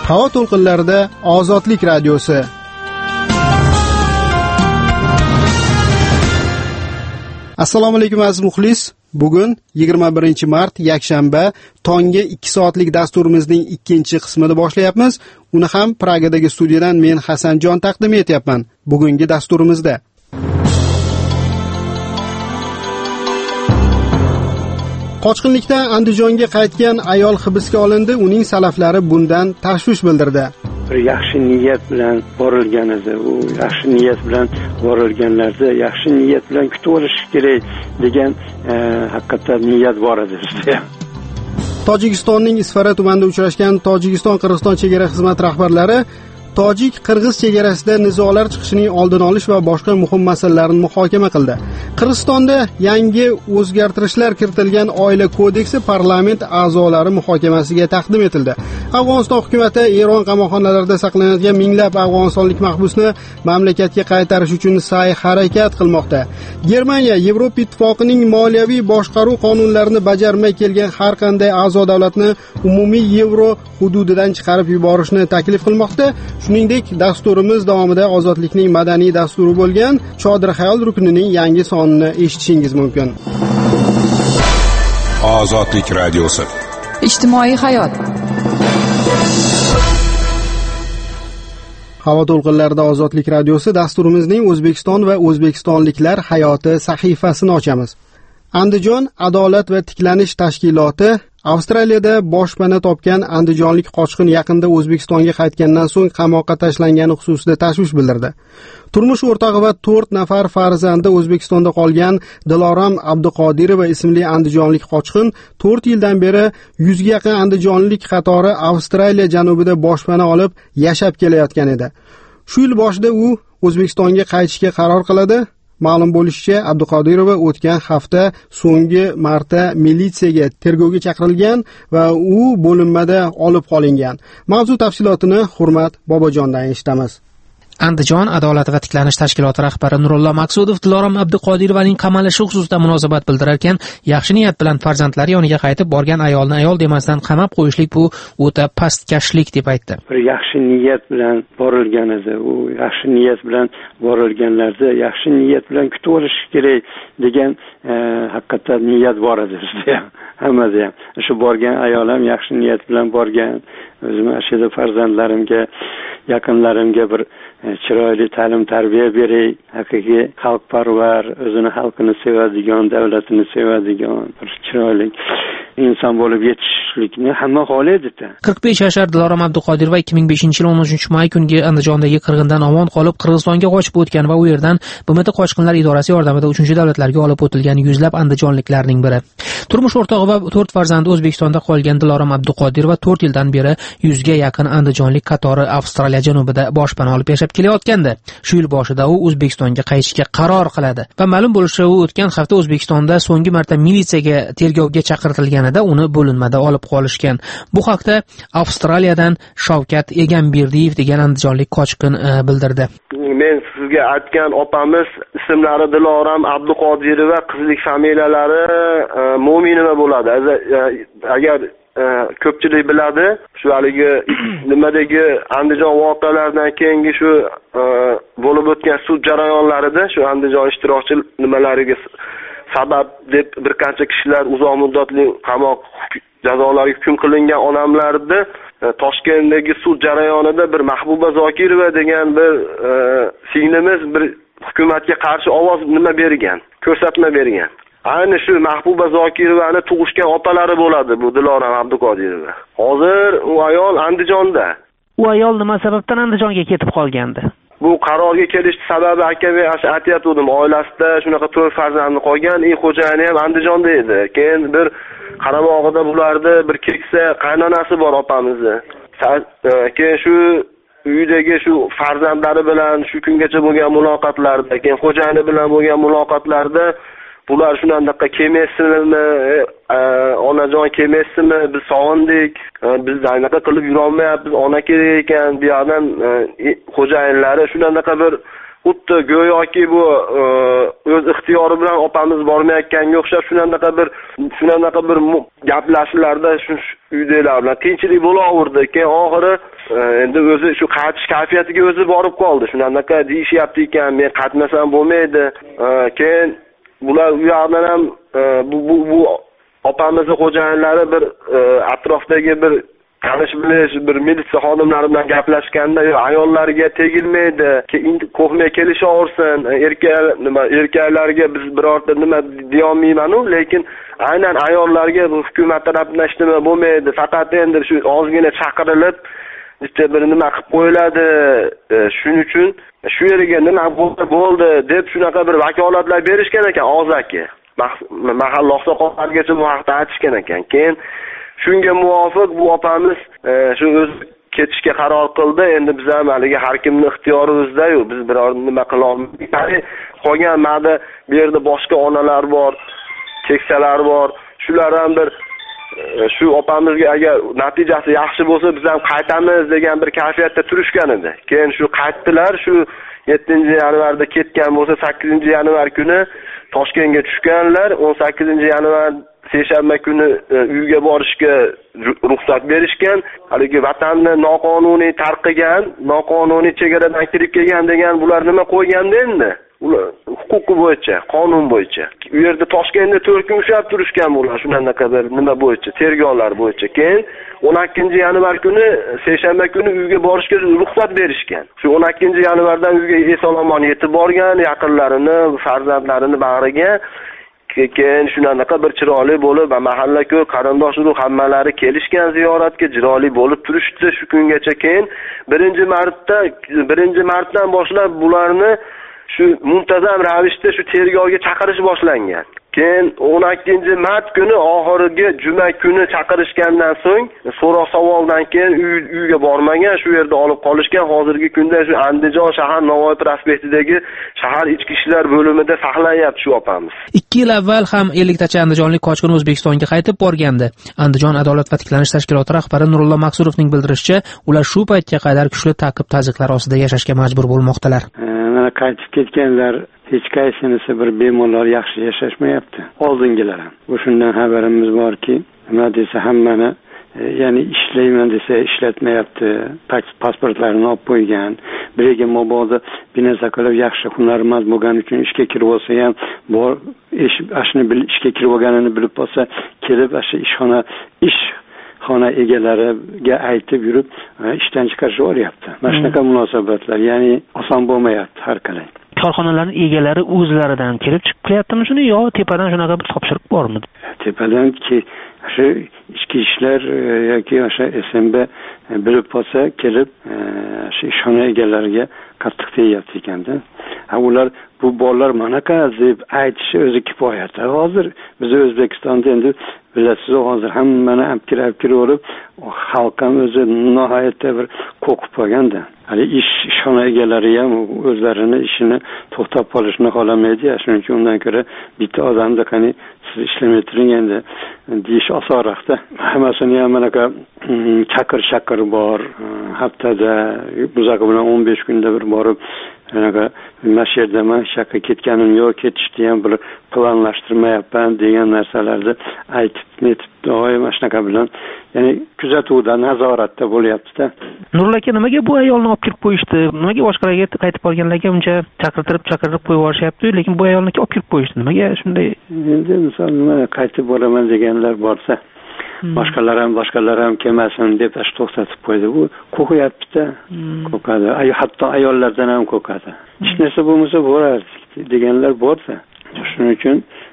Havo to'lqinlarida Ozodlik radiosi. Assalomu alaykum aziz muxlis. Bugun 21-mart yakshanba tongi 2 soatlik dasturimizning 2-qismini boshlayapmiz. Uni ham Pragadagi studiyadan men Hasanjon taqdim etyapman. Bugungi dasturimizda qochqinlikdan Andijonga qaytgan ayol hibsga olindi. Uning salaflari bundan tashvish bildirdi. Bir yaxshi niyat bilan borilgan edi. U yaxshi niyat bilan borilganlarda yaxshi niyat bilan kutib olish kerak degan haqiqatan niyat bor edi bizda. Tojikistonning Isfara tumanida uchrashgan Tojikiston-Qirg'iziston chegara xizmat rahbarlari Tojik-Qirg'iz chegarasida nizolar chiqishining oldini olish va boshqa muhim masalalarni muhokama qildi. Qirg'izistonda yangi o'zgartirishlar kiritilgan oila kodeksi parlament a'zolari muhokamasiga taqdim etildi. Afg'oniston hukumati Eron qamoqxonalarida saqlanayotgan minglab afg'onistonlik mahbusni mamlakatga qaytarish uchun sa'y-harakat qilmoqda. Germaniya Yevropa Ittifoqining moliyaviy boshqaruv qonunlarini bajarmay kelgan har qanday a'zo davlatni umumiy yevro hududidan chiqarib yuborishni taklif qilmoqda. Shuningdek, dasturimiz davomida ozodlikning madaniy dasturi bo'lgan Chodir xayol ruknining yangi sonini eshitishingiz mumkin. Ozodlik radiosi. Ijtimoiy hayot. Havo to'lqinlarida Ozodlik radiosi dasturimizning O'zbekiston va o'zbekistonliklar hayoti sahifasini ochamiz. Andijon adolat va tiklanish tashkiloti Avstraliyada boshpana topgan andijonlik qochqin yaqinda O'zbekistonga qaytgandan so'ng qamoqqa tashlangani xususida tashvish bildirdi. Turmush o'rtog'i va 4 nafar farzandi O'zbekistonda qolgan Dilorom Abduqodirova ismli andijonlik qochqin 4 yildan beri 100 ga yaqin andijonlik qatori Avstraliya janubida boshpana olib yashab kelayotgan edi. Shu yil boshida u O'zbekistonga qaytishga qaror qiladi. Ma'lum bo'lishicha, Abduqodirova o'tgan hafta so'nggi marta militsiyaga tergovga chaqirilgan va u bo'linmada olib qolingan. Mavzu tafsilotini Hurmat Bobojondan eshitamiz. Andijon adolat va tiklanish tashkiloti rahbari Nurullo Maqsudov Dilorom Abduqodirovaning qamalishi xususida munosabat bildirar ekan, yaxshi niyat bilan farzandlari yoniga qaytib borgan ayolni ayol demasdan qamab qo'yishlik bu o'ta pastkashlik deb aytdi. Bir yaxshi niyat bilan borilgan edi. U yaxshi niyat bilan borilganlarda yaxshi niyat bilan kutib olish kerak degan haqiqatan niyat bor edi bizda. Hammada ham. Shu borgan ayol ham yaxshi niyat bilan borgan. O'zim ashada farzandlarimga, yaqinlarimga bir chiroyli ta'lim tarbiya beray, haqiqiy xalqparvar, o'zini xalqini sevadigan, davlatini sevadigan bir chiroyli inson bo'lib yetishishlikni hamma xohlaydi-da. 45 yashar Dilorom Abduqodirova 2005-yil 13-may kungi Andijondagi qirg'indan omon qolib Qirg'izistonga qochib o'tgan va u yerdan BMT qochqinlar idorasi yordamida 3-davlatlarga olib o'tilgan yuzlab andijonliklarning biri. Turmush o'rtog'i va 4 farzandi O'zbekistonda qolgan Dilorom Abduqodirova 4 yildan beri 100 ga yaqin andijonlik qatori Avstraliya janubida boshpana olib yashab kelayotgandi. Shu yil boshida u O'zbekistonga qaytishga qaror qiladi va ma'lum bo'lishicha, u o'tgan hafta O'zbekistonda so'nggi marta militsiyaga tergovga chaqirtirilganida uni bo'linmada olib qolishgan. Bu haqda Avstraliyadan Shavkat Egamberdiyev degan andijonlik qochqin bildirdi. Men sizga aytgan opamiz ismlari Dilorom Abduqodirova, qizlik familiyalari Mo'minova bo'ladi. Agar ko'pchilik biladi, shu haligi nimadagi Andijon voqealaridan keyingi shu bo'lib o'tgan sud jarayonlarida shu Andijon ishtirokchi nimalariga sabab deb bir qancha kishilar uzoq muddatli qamoq jazolariga hukm qilingan odamlarni Toshkentdagi sud jarayonida bir Mahbuba Zokirova degan bir singlimiz bir hukumatga qarshi ovoz bergan, ko'rsatma bergan. Ayni shu Mahbuba Zokirovani tug'ishgan opalari bo'ladi bu Dilorom Abduqodirova. Hozir u ayol Andijonda. U ayol nima sababdan Andijonga ketib qolgandi? Bu qarorga kelish sababi akam aytayotgandim, oilasida shunaqa 4 farzandi qolgan, xo'jayini ham Andijonda edi. Keyin bir Qarabog'ida bularni bir keksa qaynonasi bor opamizni. Keyin shu uydagi shu farzandlari bilan shu kungacha bo'lgan muloqotlarda, keyin xo'jayini bilan bo'lgan muloqotlarda bular shunandaqa kelmaysizmi, onajon kelmaysizmi, biz sog'indik, biz anaqa qilib yurolmayapmiz, ona kerak ekan, bu yoqdan xo'jayinlari shunandaqa bir xuddi go'yoki bu o'z ixtiyori bilan opamiz bormayotganga o'xshab shunaqa bir gaplashishlarda shu uydagilar bilan tinchlik bo'laverdi. Keyin oxiri endi o'zi shu qaytish kayfiyatiga o'zi borib qoldi. Shunaqa deyishyapti ekan, men qaytmasam bo'lmaydi. Keyin bular u yoqdan ham bu opamizning xo'jayinlari bir atrofdagi bir tanish bilish bir militsiya xodimlari bilan gaplashganda ayollarga tegilmaydi, qo'rqmay kelishaversin, erkaklarga biz birorta nima deya olmayman-u, lekin aynan ayollarga bu hukumat tarafidan hech nima bo'lmaydi, faqat endi shu ozgina chaqirilib bitta bir nima qilib qo'yiladi, shuning uchun shu yerga nima bo'ldi deb shunaqa bir vakolatlar berishgan ekan og'zaki. Mahalla oqsoqollargacha bu haqda aytishgan ekan. Keyin shunga muvofiq bu opamiz shu o'zi ketishga qaror qildi. Endi biz ham haligi har kimning ixtiyori o'zida-yu, biz biror nima qila olmaymiz. Qolgan ma'da bu yerda boshqa onalar bor, keksalar bor. Shular ham bir shu opamizga agar natijasi yaxshi bo'lsa biz ham qaytamiz degan bir kayfiyatda turishgan edi. Keyin shu qaytdilar, shu 7-yanvarda ketgan bo'lsa 8-yanvar kuni Toshkentga tushganlar. 18-yanvar seshanba kuni uyga borishga ruxsat berishgan. Haligi vatanni noqonuniy tarqigan, noqonuniy chegaradan kirib kelgan degan bular nima qo'yganda endi? Ular huquqi bo'yicha, qonun bo'yicha. U yerda Toshkentda 4 kun ushlab turishgan bular, shunaqa bir nima bo'yicha, tergovlar bo'yicha. Keyin 12-yanvar kuni seshanba kuni uyga borishga ruxsat berishgan. Shu 12-yanvardan uyga eson-omon yetib borgan, yaqinlarini, farzandlarini bag'riga. Keyin shunaqa bir chiroyli bo'lib, mahalla-ku qarindosh-urug' hammalari kelishgan ziyoratga, chiroyli bo'lib turishdi shu kungacha. Keyin 1-martdan boshlab bularni shu muntazam ravishda shu tergovga chaqirish boshlangan. Keyin 12-mart kuni oxirgi juma kuni chaqirishgandan so'ng so'roq-savoldan keyin uyga bormagan, shu yerda olib qolishgan. Hozirgi kunda shu Andijon shahar Navoiy prospektidagi shahar ichki ishlar bo'limida saqlanyapti shu opamiz. 2 yil avval ham 50 tacha andijonlik qochqin O'zbekistonga qaytib borgandi. Andijon adolat va tiklanish tashkiloti rahbari Nurullo Maqsurovning bildirishicha, ular shu paytga qadar kuchli ta'qib-taziqlar ostida yashashga majbur bo'lmoqdalar. Mana qaytib ketganlar hech qaysinisi bir bemalol yaxshi yashashmayapti. Oldingilar ham. Shundan xabarimiz borki, nima desa hammani, ya'ni ishlayman desa ishlatmayapti, pasportlarini olib qo'ygan. Biriga mabodo binasa qilib yaxshi hunarmand bo'lgani uchun ishga kirib olsa ham, bor ishga kirib olganini bilib olsa, kelib xona egalariga aytib yurib ishdan chiqarishib olyapti. Mana shunaqa munosabatlar, ya'ni oson bo'lmayapti har qalay. Korxonalarning egalari o'zlaridan kelib chiqib qilyaptimi shuni yo tepadan shunaqa bir topshiriq bormi? Tepadanki shu ichki ishlar yoki o'sha SMB bilib olsa kelib shu ishxona egalariga qattiq tegyapti ekanda. Ular bu bolalar manaqa deb aytishi o'zi kifoyati. Hozir biz O'zbekistonda endi bilasiz, hozir hammani kirib olib, xalq ham o'zi nihoyatda bir qo'rqib qolganda. Hali ishxona egalari ham o'zlarini ishini to'xtab qolishni xohlamaydi. Shuning uchun undan ko'ra bitta odamda qani siz ishlamay turing endi deyish osonroqda. Hammasini ham manaqa chaqir bor. Haftada buzoq bilan 15 kunda bir borib anaqa mashyerdaman shaqqa ketganim yo'q, ketishni ham bir planlashtirmayapman degan narsalarni aytib doim shunaqa bilan, ya'ni kuzatuvda, nazoratda bo'lyapti-da. Nurul aka, nimaga bu ayolni olib kirib qo'yishdi? Nimaga boshqalarga qaytib borganlarga uncha chaqirib qo'yib yuborishyapti, lekin bu ayolni olib kirib qo'yishdi? Nimaga shunday? Endi misol nima qaytib boraman deganlar borsa, boshqalar ham kelmasin deb to'xtatib qo'ydi. Bu qo'rqyapti-da. Qo'rqadi. Hatto ayollardan ham qo'rqadi. Hech narsa bo'lmasa borardik deganlar borsa. Shuning uchun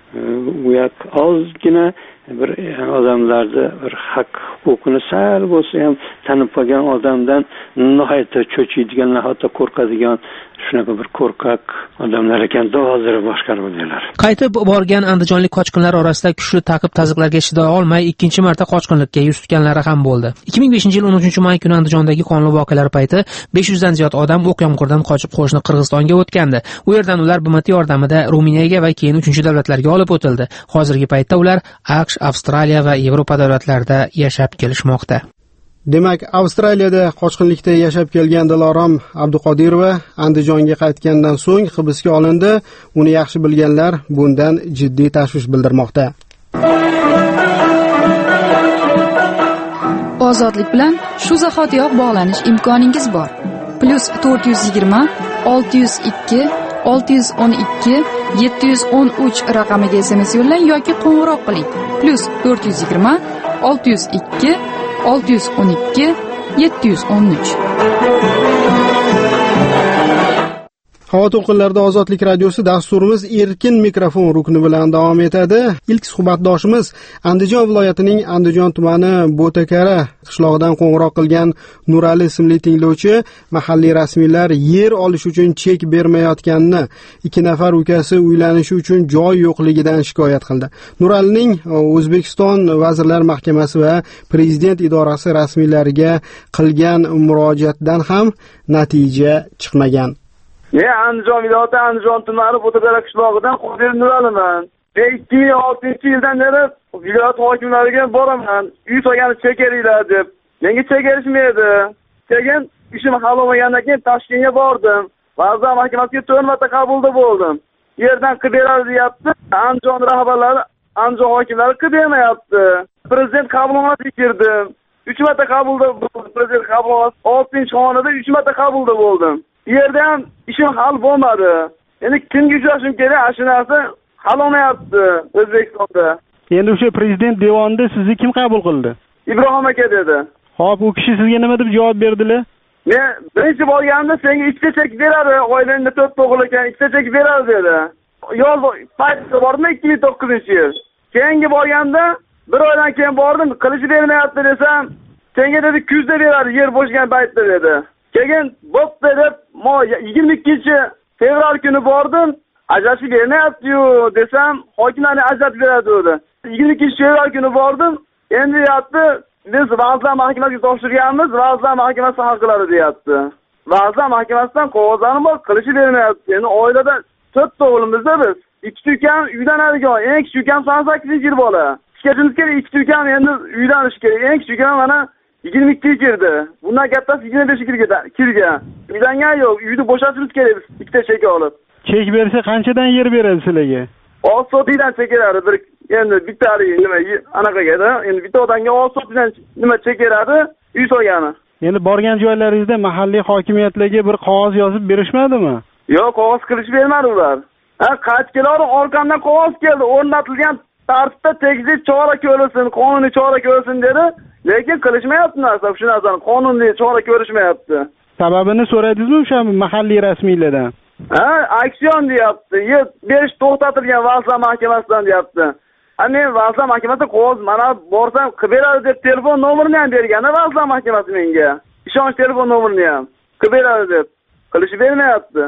u yoq ozgina bir odamlarda bir haq huquqini sal bo'lsa ham tanib qolgan odamdan nihoyatda cho'chiydigan, nihoyatda qo'rqadigan shunaqa bir qo'rqaq odamlar ekanda hozir boshqaruvdilar. Qaytib borgan andijonlik qochqinlar orasida kuchli ta'qib-taziqlarga chiday olmay 2-marta qochqinlikka yuz tutganlari ham bo'ldi. 2005-yil 13-may kuni Andijondagi qonli voqealar payti 500 dan ziyod odam o'q yomg'irdan qochib qo'shni Qirg'izistonga o'tgandi. U yerdan ular BMT yordamida Ruminiyaga va keyin 3-davlatlarga olib o'tildi. Hozirgi paytda ular AQSh, Avstraliya va Yevropa davlatlarida yashab kelishmoqda. Demak, Avstraliyada qochqinlikda yashab kelgan Dilorom Abduqodirova Andijonga qaytgandan so'ng hibsga olindi. Uni yaxshi bilganlar bundan jiddiy tashvish bildirmoqda. Ozodlik bilan shu zahotiyoq bog'lanish imkoningiz bor. +420 602 612 713 raqamiga SMS yo'llang yoki qo'ng'iroq qiling. +420 602 612 713. Havo to'lqinlarida Ozodlik radiosi dasturimiz erkin mikrofon rukni bilan davom etadi. Ilk suhbatdoshimiz Andijon viloyatining Andijon tumani Bo'takara qishlog'idan qo'ng'iroq qilgan Nurali ismli tinglovchi mahalliy rasmiylar yer olish uchun chek bermayotganini, 2 nafar ukasi uylanishi uchun joy yo'qligidan shikoyat qildi. Nuralining O'zbekiston Vazirlar Mahkamasi va Prezident idorasi rasmiylariga qilgan murojaatdan ham natija chiqmagan. Andijon viloyati Andijon tumani Bo'takara qishlog'idan Qodir Nuraliman. 2006-yildan beri viloyat hokimlariga boraman. Uy solgani chekeringlar deb. Menga chekerishmaydi. Keyin ishim hal bo'lmagandan keyin Toshkentga bordim. Vazirlar Mahkamasiga 4 marta qabulda bo'ldim. Yerdan qilib beradi deyapti. Andijon rahbarlari, Andijon hokimlari qilib bermayapti. Prezident qabulxonasiga kirdim. 3 marta qabulda bo'ldim. Prezident qabulxonasi 6-xonada 3 marta qabulda bo'ldim. Yerda ham ishim hal bo'lmadi. Endi kimga uchrashim kerak? Shu narsa hal bo'lmayapti O'zbekistonda. Endi o'sha prezident devonida sizni kim qabul qildi? Ibrohim aka dedi. Xo'p, u kishi sizga nima deb javob berdilar? Men birinchi borganimda senga ikkita chek beradi, oilangda 4 o'g'il ekan, ikkita chek beradi dedi. Yoz paytida bordim 2009-yil. Keyingi borganda bir oydan keyin bordim, qilishi bermayapti desam, senga dedi kuzda beradi, yer bo'shgan paytda dedi. Keyin bo'pti deb 22-fevral kuni bordim, ajratib bermayapti-yu desam, hokimlarni ajratib beradi dedi. 22-fevral kuni bordim, endi deyapti, biz Vazirlar Mahkamasiga topshirganmiz, Vazirlar Mahkamasi hal qiladi deyapti. Vazirlar Mahkamasidan qog'ozlarni bor, qilishi bermayapti. Endi oilada 4 o'g'limizda biz. 2 ukam uylanadigan, eng kichik ukam 18-yil bola. Ishkachimiz kerak, 2 ukam endi uylanish kerak. Eng kichik ukam mana 22 kirdi. Bundan kattasi 25 kirgan. Uylangan yo'q, uyni bo'shatishimiz kerak biz ikkita chek olib. Chek bersa qanchadan yer beradi sizlarga? 6 sotidan chek beradi. Bir endi bittalik nima anaqaga-da, endi bitta odamga 6 sotidan nima chek beradi, uy solgani. Endi borgan joylaringizda mahalliy hokimiyatlarga bir qog'oz yozib berishmadimi? Yo'q, qog'oz qilish bermadi ular. Qaytkilar orqamdan qog'oz keldi, o'rnatilgan tartibda tegishli chora ko'rilsin, qonuniy chora ko'rilsin dedi. Lekin qilishmayapti narsa, shu narsani qonuniy chora ko'rishmayapti. Sababini so'radingizmi o'sha mahalliy rasmiylardan? Aksiyon deyapti. Yer berish to'xtatilgan Vazirlar Mahkamasidan deyapti. Men Vazirlar Mahkamasiga qog'oz mana borsam qilib beradi deb telefon nomerini ham bergan Vazirlar Mahkamasi menga. Ishonch telefon nomerini ham qilib beradi deb. Qilishi bermayapti.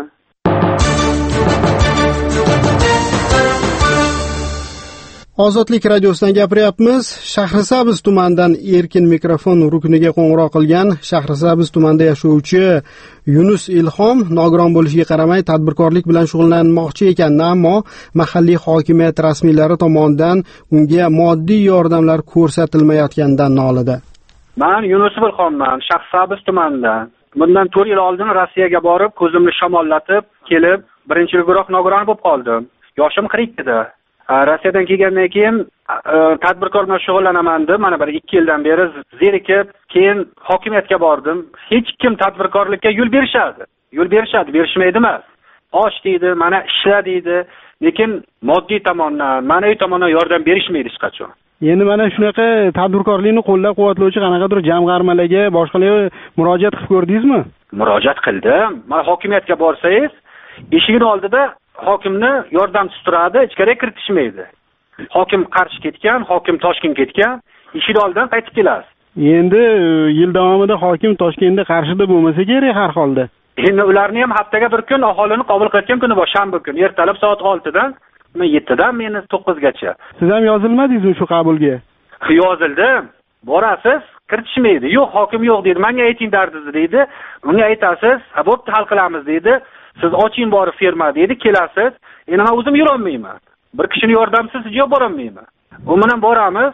Ozodlik radiosidan gapiryapmiz. Shahrisabz tumanidan erkin mikrofon rukniga qo'ng'iroq qilgan Shahrisabz tumanida yashovchi Yunus Ilhom nogiron bo'lishiga qaramay tadbirkorlik bilan shug'ullanmoqchi ekan, ammo mahalliy hokimiyat rasmiylari tomonidan unga moddiy yordamlar ko'rsatilmayotganidan nolidi. Men Yunus Ilhomman, Shahrisabz tumanidan. Bundan 4 yil oldin Rossiyaga borib, ko'zimni shamollatib kelib, birinchi guruh nogiron bo'lib qoldim. Yoshim 42 edi. Rossiyadan kelgandan keyin tadbirkor bilan shug'ullanaman deb, mana bir 2 yildan beri zerikib, keyin hokimiyatga bordim. Hech kim tadbirkorlikka yo'l berishadi, berishmaydi emas. Osh deydi, mana ishla deydi, lekin moddiy tomondan, ma'naviy tomondan yordam berishmaydi hech qachon. Endi mana shunaqa tadbirkorlikni qo'llab-quvvatlovchi qanaqadir jamg'armalarga, boshqalarga murojaat qilib ko'rdingizmi? Murojaat qildim. Mana hokimiyatga borsangiz, eshigini oldida hokimni yordamchisi turadi, ichkariga kiritishmaydi. Hokim Qarshi ketgan, hokim Toshkent ketgan, eshik oldidan qaytib kelasiz. Endi yil davomida hokim Toshkentda Qarshida bo'lmasa kerak har holda. Endi ularni ham haftaga bir kun aholini qabul qilayotgan kuni bor, shanba kuni, ertalab soat 6 dan 7 dan meni 9 gacha. Siz ham yozilmadingizmi shu qabulga? Yozildim. Borasiz, kiritishmaydi. Yo'q, hokim yo'q deydi. Menga ayting dardingizni deydi. Unga aytasiz, bo'pti, hal qilamiz deydi. Siz oching borib ferma deydi, kelasiz. Endi men o'zim yura olmayman. Bir kishining yordamisiz hech yo'q bora olmayman. U bilan boramiz,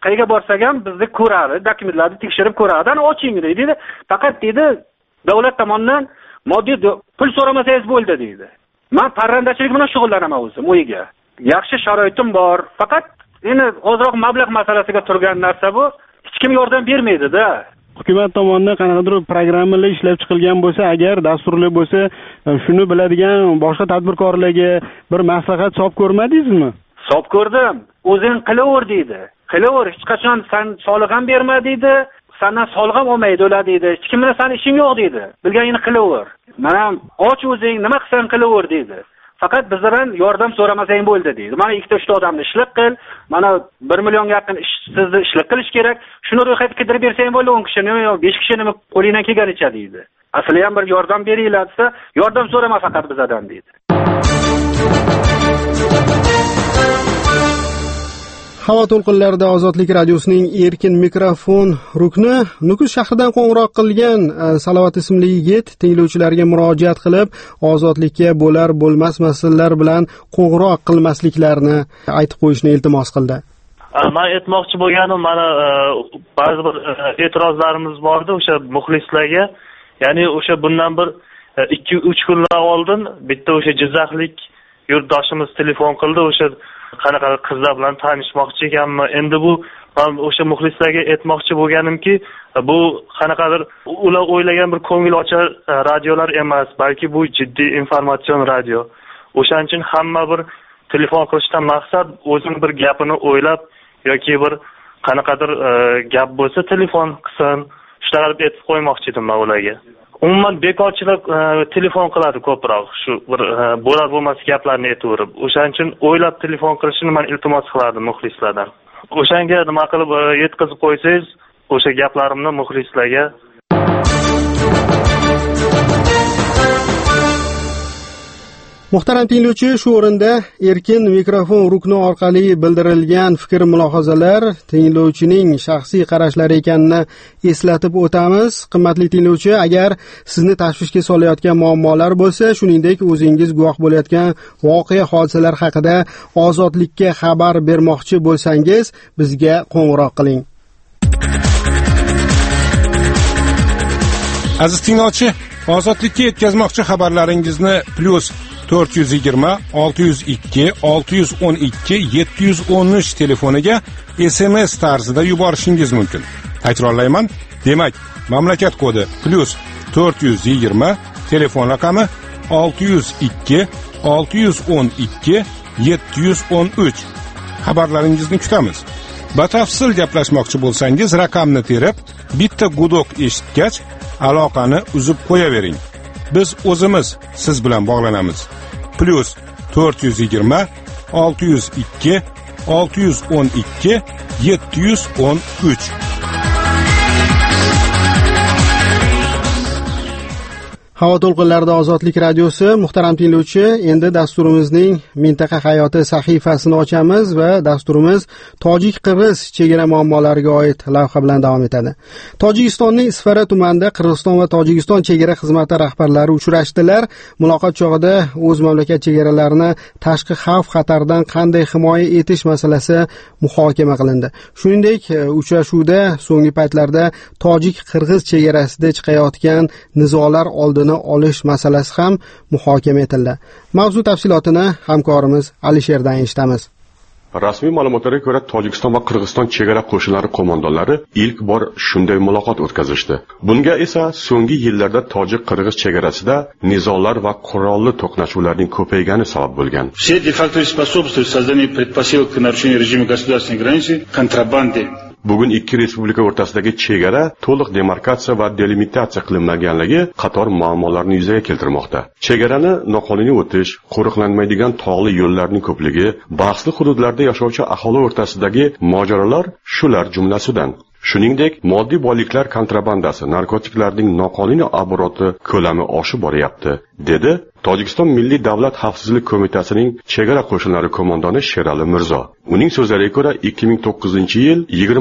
qayerga borsak ham bizni ko'radi, dokumentlarni tekshirib ko'radi. Ana oching deydi. Faqat deydi davlat tomonidan moddiy pul so'ramasangiz bo'ldi deydi. Men parrandachilik bilan shug'ullanaman o'zim o'yiga. Yaxshi sharoitim bor. Faqat endi ozroq mablag' masalasiga turgan narsa bu. Hech kim yordam bermaydi-da. Hukumat tomonidan qanaqadir programmalar ishlab chiqilgan bo'lsa, agar dasturli bo'lsa, shuni biladigan boshqa tadbirkorlarga bir maslahat solib ko'rmadingizmi? Solib ko'rdim. O'zing qilaver deydi. Qilaver, hech qachon sen soliq ham berma deydi. Sendan soliq ham olmaydi ular deydi. Hech kim bilan seni ishing yo'q deydi. Bilganingni qilaver. Mana och o'zing nima qilsan qilaver deydi. Faqat bizdan yordam so'ramasang bo'ldi deydi. Mana 2-3 odamni ishlik qil, mana 1 million yaqin sizni ishlik qilish kerak. Shuni ro'yxatga kirib bersang bo'ldi, 10 kishini yo 5 kishini qo'lingdan kelganicha deydi. Asli ham bir yordam beringlar desa, yordam so'rama faqat bizdan deydi. Havo to'lqinlarida Ozodlik radiosining erkin mikrofon rukni Nukus shahridan qo'ng'iroq qilgan Salovat ismli yigit tinglovchilarga murojaat qilib, ozodlikka bo'lar bo'lmas masalalar bilan qo'ng'iroq qilmasliklarini aytib qo'yishni iltimos qildi. Men aytmoqchi bo'lganim, mana ba'zi bir e'tirozlarimiz bordi o'sha muxlislarga. Ya'ni o'sha bundan bir 2-3 kunlar oldin bitta o'sha Jizzaxlik yurtdoshimiz telefon qildi, o'sha qanaqa qizlar bilan tanishmoqchi ekanmi. Endi bu men o'sha muxlislarga aytmoqchi bo'lganimki, bu qanaqadir ular o'ylagan bir ko'ngilochar radiolar emas, balki bu jiddiy informatsion radio. O'shaning uchun hamma bir telefon qilishdan maqsad o'zing bir gapini o'ylab yoki bir qanaqadir gap bo'lsa telefon qilsin, shunaqa deb aytib qo'ymoqchi edim men ularga. Umuman bekorchilar telefon qiladi ko'proq, shu bir bo'lar bo'lmas gaplarni aytaverib. O'shaning uchun o'ylab telefon qilishini men iltimos qilardim muxlislardan. O'shanga nima qilib yetkazib qo'ysangiz, o'sha gaplarimni muxlislarga. Muhtaram tinglovchi, shu o'rinda erkin mikrofon rukni orqali bildirilgan fikr-mulohazalar tinglovchining shaxsiy qarashlari ekanini eslatib o'tamiz. Qimmatli tinglovchi, agar sizni tashvishga solayotgan muammolar bo'lsa, shuningdek o'zingiz guvoh bo'layotgan voqea hodisalar haqida ozodlikka xabar bermoqchi bo'lsangiz, bizga qo'ng'iroq qiling. Aziz tinglovchi, ozodlikka yetkazmoqchi xabarlaringizni +420 602 612 713 telefoniga SMS tarzida yuborishingiz mumkin. Takrorlayman, demak, mamlakat kodi +420, telefon raqami 602 612 713. Xabarlaringizni kutamiz. Batafsil gaplashmoqchi bo'lsangiz, raqamni terib, bitta gudok eshitgach, aloqani uzib qo'yavering. Biz o'zimiz siz bilan bog'lanamiz. +420 602 612 713. Havo to'lqinlarida Ozodlik radiosi. Muhtaram tinglovchi, endi dasturimizning mintaqa hayoti sahifasini ochamiz va dasturimiz Tojik-Qirg'iz chegara muammolariga oid lavha bilan davom etadi. Tojikistonning Isfara tumanida Qirg'iziston va Tojikiston chegara xizmati rahbarlari uchrashdilar. Muloqot chog'ida o'z mamlakat chegaralarini tashqi xavf-xatardan qanday himoya etish masalasi muhokama qilindi. Shuningdek, uchrashuvda so'nggi paytlarda Tojik-Qirg'iz chegarasida chiqayotgan nizolar oldini olish masalasi ham muhokama etildi. Mavzu tafsilotini hamkorimiz Alisherdan eshitamiz. Rasmiy ma'lumotlarga ko'ra, Tojikiston va Qirg'iziston chegara qo'shinlari qo'mondonlari ilk bor shunday muloqot o'tkazishdi. Bunga esa so'nggi yillarda tojik-qirg'iz chegarasida nizolar va qurolli to'qnashuvlarning ko'paygani sabab bo'lgan. Все de facto способствуют созданию предпосылок к нарушению режима государственной границы, контрабанды. Bugun ikki respublika o'rtasidagi chegara to'liq demarkatsiya va delimitatsiya qilinmaganligi qator muammolarni yuzaga keltirmoqda. Chegarani noqonuniy o'tish, qo'riqlanmaydigan tog'li yo'llarning ko'pligi, bahsli hududlarda yashovchi aholi o'rtasidagi mojarolar shular jumlasidan. Shuningdek, moddiy boyliklar kontrabandasi, narkotiklarning noqonuniy obroti ko'lami oshib boryapti. dedi Tojikiston Milliy davlat xavfsizlik qo'mitasining chegara qo'shinlari qo'mondoni Sherali Mirzo. Uning so'zlariga ko'ra 2009-yil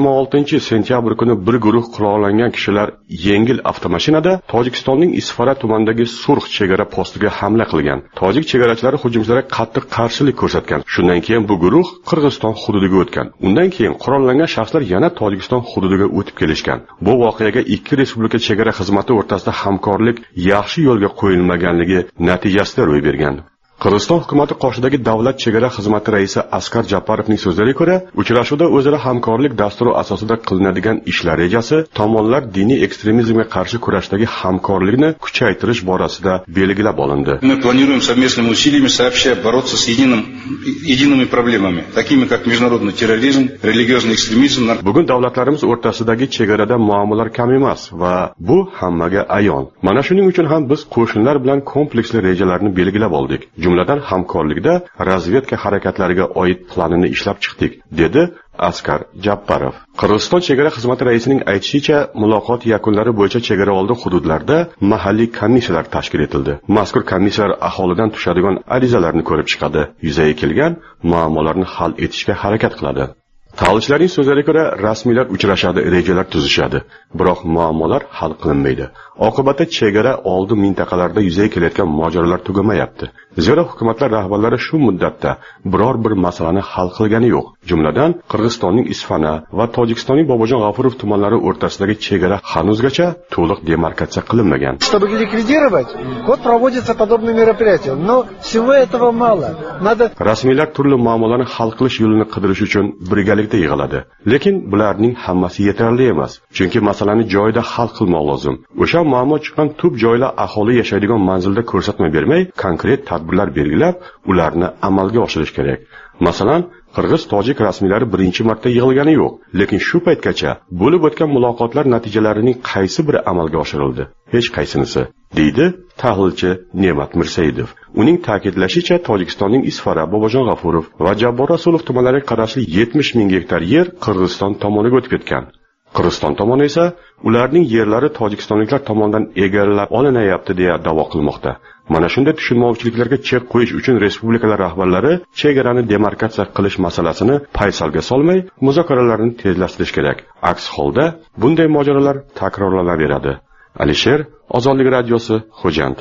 26 sentyabr kuni bir guruh qurollangan kishilar yengil avtomashinada Tojikistonning Isfara tumanidagi Surx chegara postiga hamla qilgan. Tojik chegarachilari hujumchilarga qattiq qarshilik ko'rsatgan. Shundan keyin bu guruh Qirg'iziston hududiga o'tgan. Undan keyin qurollangan shaxslar yana Tojikiston hududiga o'tib kelishgan. Bu voqeaga ikki respublika chegara xizmati o'rtasida hamkorlik yaxshi yo'lga qo'yilmaganligi natijasida ro'y bergan. Qirg'iziston hukumati qoshidagi davlat chegara xizmati raisi Askar Japarovning so'zlariga ko'ra, uchrashuvda o'zaro hamkorlik dasturi asosida qilinadigan ishlar rejasi tomonlar diniy ekstremizmga qarshi kurashdagi hamkorlikni kuchaytirish borasida belgilab olindi. Мы планируем совместными усилиями сообща бороться с едиными проблемами, такими как международный терроризм, религиозный экстремизм. Bugun davlatlarimiz o'rtasidagi chegarada muammolar kam emas va bu hammaga ayon. Mana shuning uchun ham biz qo'shinlar bilan kompleksli rejalarni belgilab oldik. Jumladan hamkorlikda razvedka harakatlariga oid planini ishlab chiqdik, dedi Askar Jabbarov. Qirg'iziston chegara xizmati raisining aytishicha, muloqot yakunlari bo'yicha chegara oldi hududlarda mahalliy komissiyalar tashkil etildi. Mazkur komissiyalar aholidan tushadigan arizalarni ko'rib chiqadi, yuzaga kelgan muammolarni hal etishga harakat qiladi. Tahlilchilarning so'zlariga ko'ra, rasmiylar uchrashadi, rejalar tuzishadi, biroq muammolar hal qilinmaydi. Oqibatda chegara oldi mintaqalarda yuzaga kelayotgan mojarolar tugamayapti. Zero hukumatlar rahbarlari shu muddatda biror bir masalani hal qilgani yo'q. Jumladan, Qirg'izistonning Isfana va Tojikistonning Bobojon G'afurov tumanlari o'rtasidagi chegara hanuzgacha to'liq demarkatsiya qilinmagan. Чтобы ликвидировать, вот проводятся подобные мероприятия, но всего этого мало. Надо Rasmiylar turli muammolarni hal qilish yo'lini qidirish uchun birgalikda yig'iladi. Lekin bularning hammasi yetarli emas, chunki masalani joyida hal qilmoq lozim. O'sha muammo chiqqan tub joylar aholi yashaydigan manzilda ko'rsatma bermay, konkret tadbirlar belgilab, ularni amalga oshirish kerak. Masalan, Qirg'iz-Tojik rasmiylari birinchi marta yig'ilgani yo'q, lekin shu paytgacha bo'lib o'tgan muloqotlar natijalarining qaysi biri amalga oshirildi? Hech qaysinisi, deydi tahlilchi Ne'mat Mirsaidov. Uning ta'kidlashicha, Tojikistonning Isfara, Bobojon G'afurov va Jabbor Rasulov tumanlariga qarashli 70 ming gektar yer Qirg'iziston tomoniga o'tib ketgan. Qirg'iziston tomoni esa ularning yerlari tojikistonliklar tomonidan egallab olinayapti deya da'vo qilmoqda. Mana shunday tushunmovchiliklarga chek qo'yish uchun respublikalar rahbarlari chegarani demarkatsiya qilish masalasini paysalga solmay, muzokaralarni tezlashtirish kerak. Aks holda bunday mojarolar takrorlanaveradi. Alisher, Ozodlik radiosi, Xo'jand.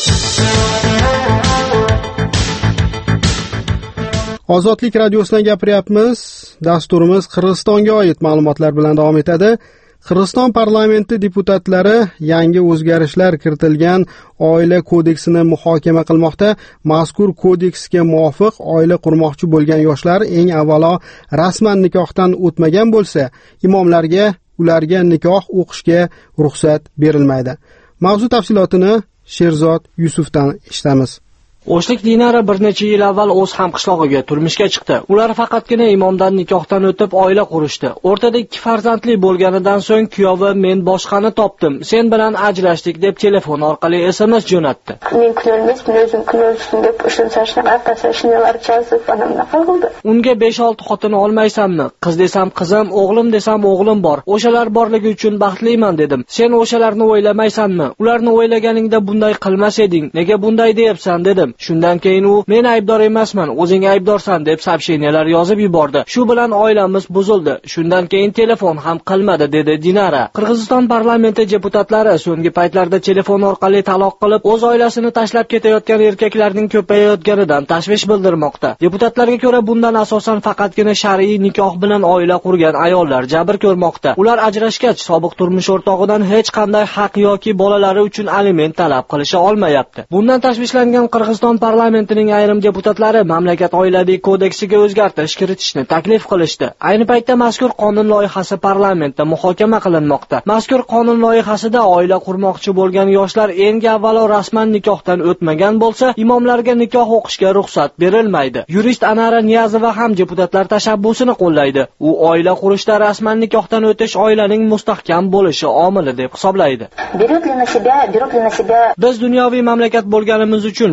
Ozodlik radiosidan gapiryapmiz. Dasturimiz Qirg'izistonga oid ma'lumotlar bilan davom etadi. Qirg'iziston parlamenti deputatlari yangi o'zgarishlar kiritilgan oila kodeksini muhokama qilmoqda. Mazkur kodeksga muvofiq oila qurmoqchi bo'lgan yoshlar eng avvalo rasman nikohdan o'tmagan bo'lsa, imomlarga ularga nikoh o'qishga ruxsat berilmaydi. Mavzu tafsilotini Sherzod Yusufdan eshitamiz. O'shlik Dinara bir necha yil avval o'z hamqishlog'iga turmushga chiqdi. Ular faqatgina imomdan nikohdan o'tib oila qurishdi. O'rtada 2 farzandli bo'lganidan so'ng kuyovi men boshqani topdim, sen bilan ajrashdik deb telefon orqali SMS jo'natdi. Men kunolmasman, o'zim kunolishim deb ishonchashni arqasashnilar chazib anamnaqa qildi. Unga 5-6 xotin olmaysanmi? Qiz desam qizim, o'g'lim desam o'g'lim bor. O'shalar borligi uchun baxtliman dedim. Sen o'shalarni o'ylamaysanmi? Ularni o'ylaganingda bunday qilmas eding. Nega bunday deyapsan dedim. Shundan keyin u men aybdor emasman, o'zing aybdorsan deb sabshiniyalar yozib yubordi. Shu bilan oilamiz buzildi. Shundan keyin telefon ham qilmadi, dedi Dinara. Qirg'iziston parlamenti deputatlari so'nggi paytlarda telefon orqali taloq qilib, o'z oilasini tashlab ketayotgan erkaklarning ko'payayotganidan tashvish bildirmoqda. Deputatlarga ko'ra, bundan asosan faqatgina shar'iy nikoh bilan oila qurgan ayollar jabr ko'rmoqda. Ular ajrashgach, sobiq turmush o'rtog'idan hech qanday haq yoki bolalari uchun aliment talab qilisha olmayapti. Bundan tashvishlangan Qirg'iziston parlamentining ayrim deputatlari mamlakat oilaviy kodeksiga o'zgartirish kiritishni taklif qilishdi. Ayni paytda mazkur qonun loyihasi parlamentda muhokama qilinmoqda. Mazkur qonun loyihasida oila qurmoqchi bo'lgan yoshlar eng avvalo rasman nikohdan o'tmagan bo'lsa, imomlarga nikoh o'qishga ruxsat berilmaydi. Yurist Anara Niyazova ham deputatlar tashabbusini qo'llaydi. U oila qurishda rasman nikohdan o'tish oilaning mustahkam bo'lishi omili deb hisoblaydi. Biz dunyoviy mamlakat bo'lganimiz uchun barcha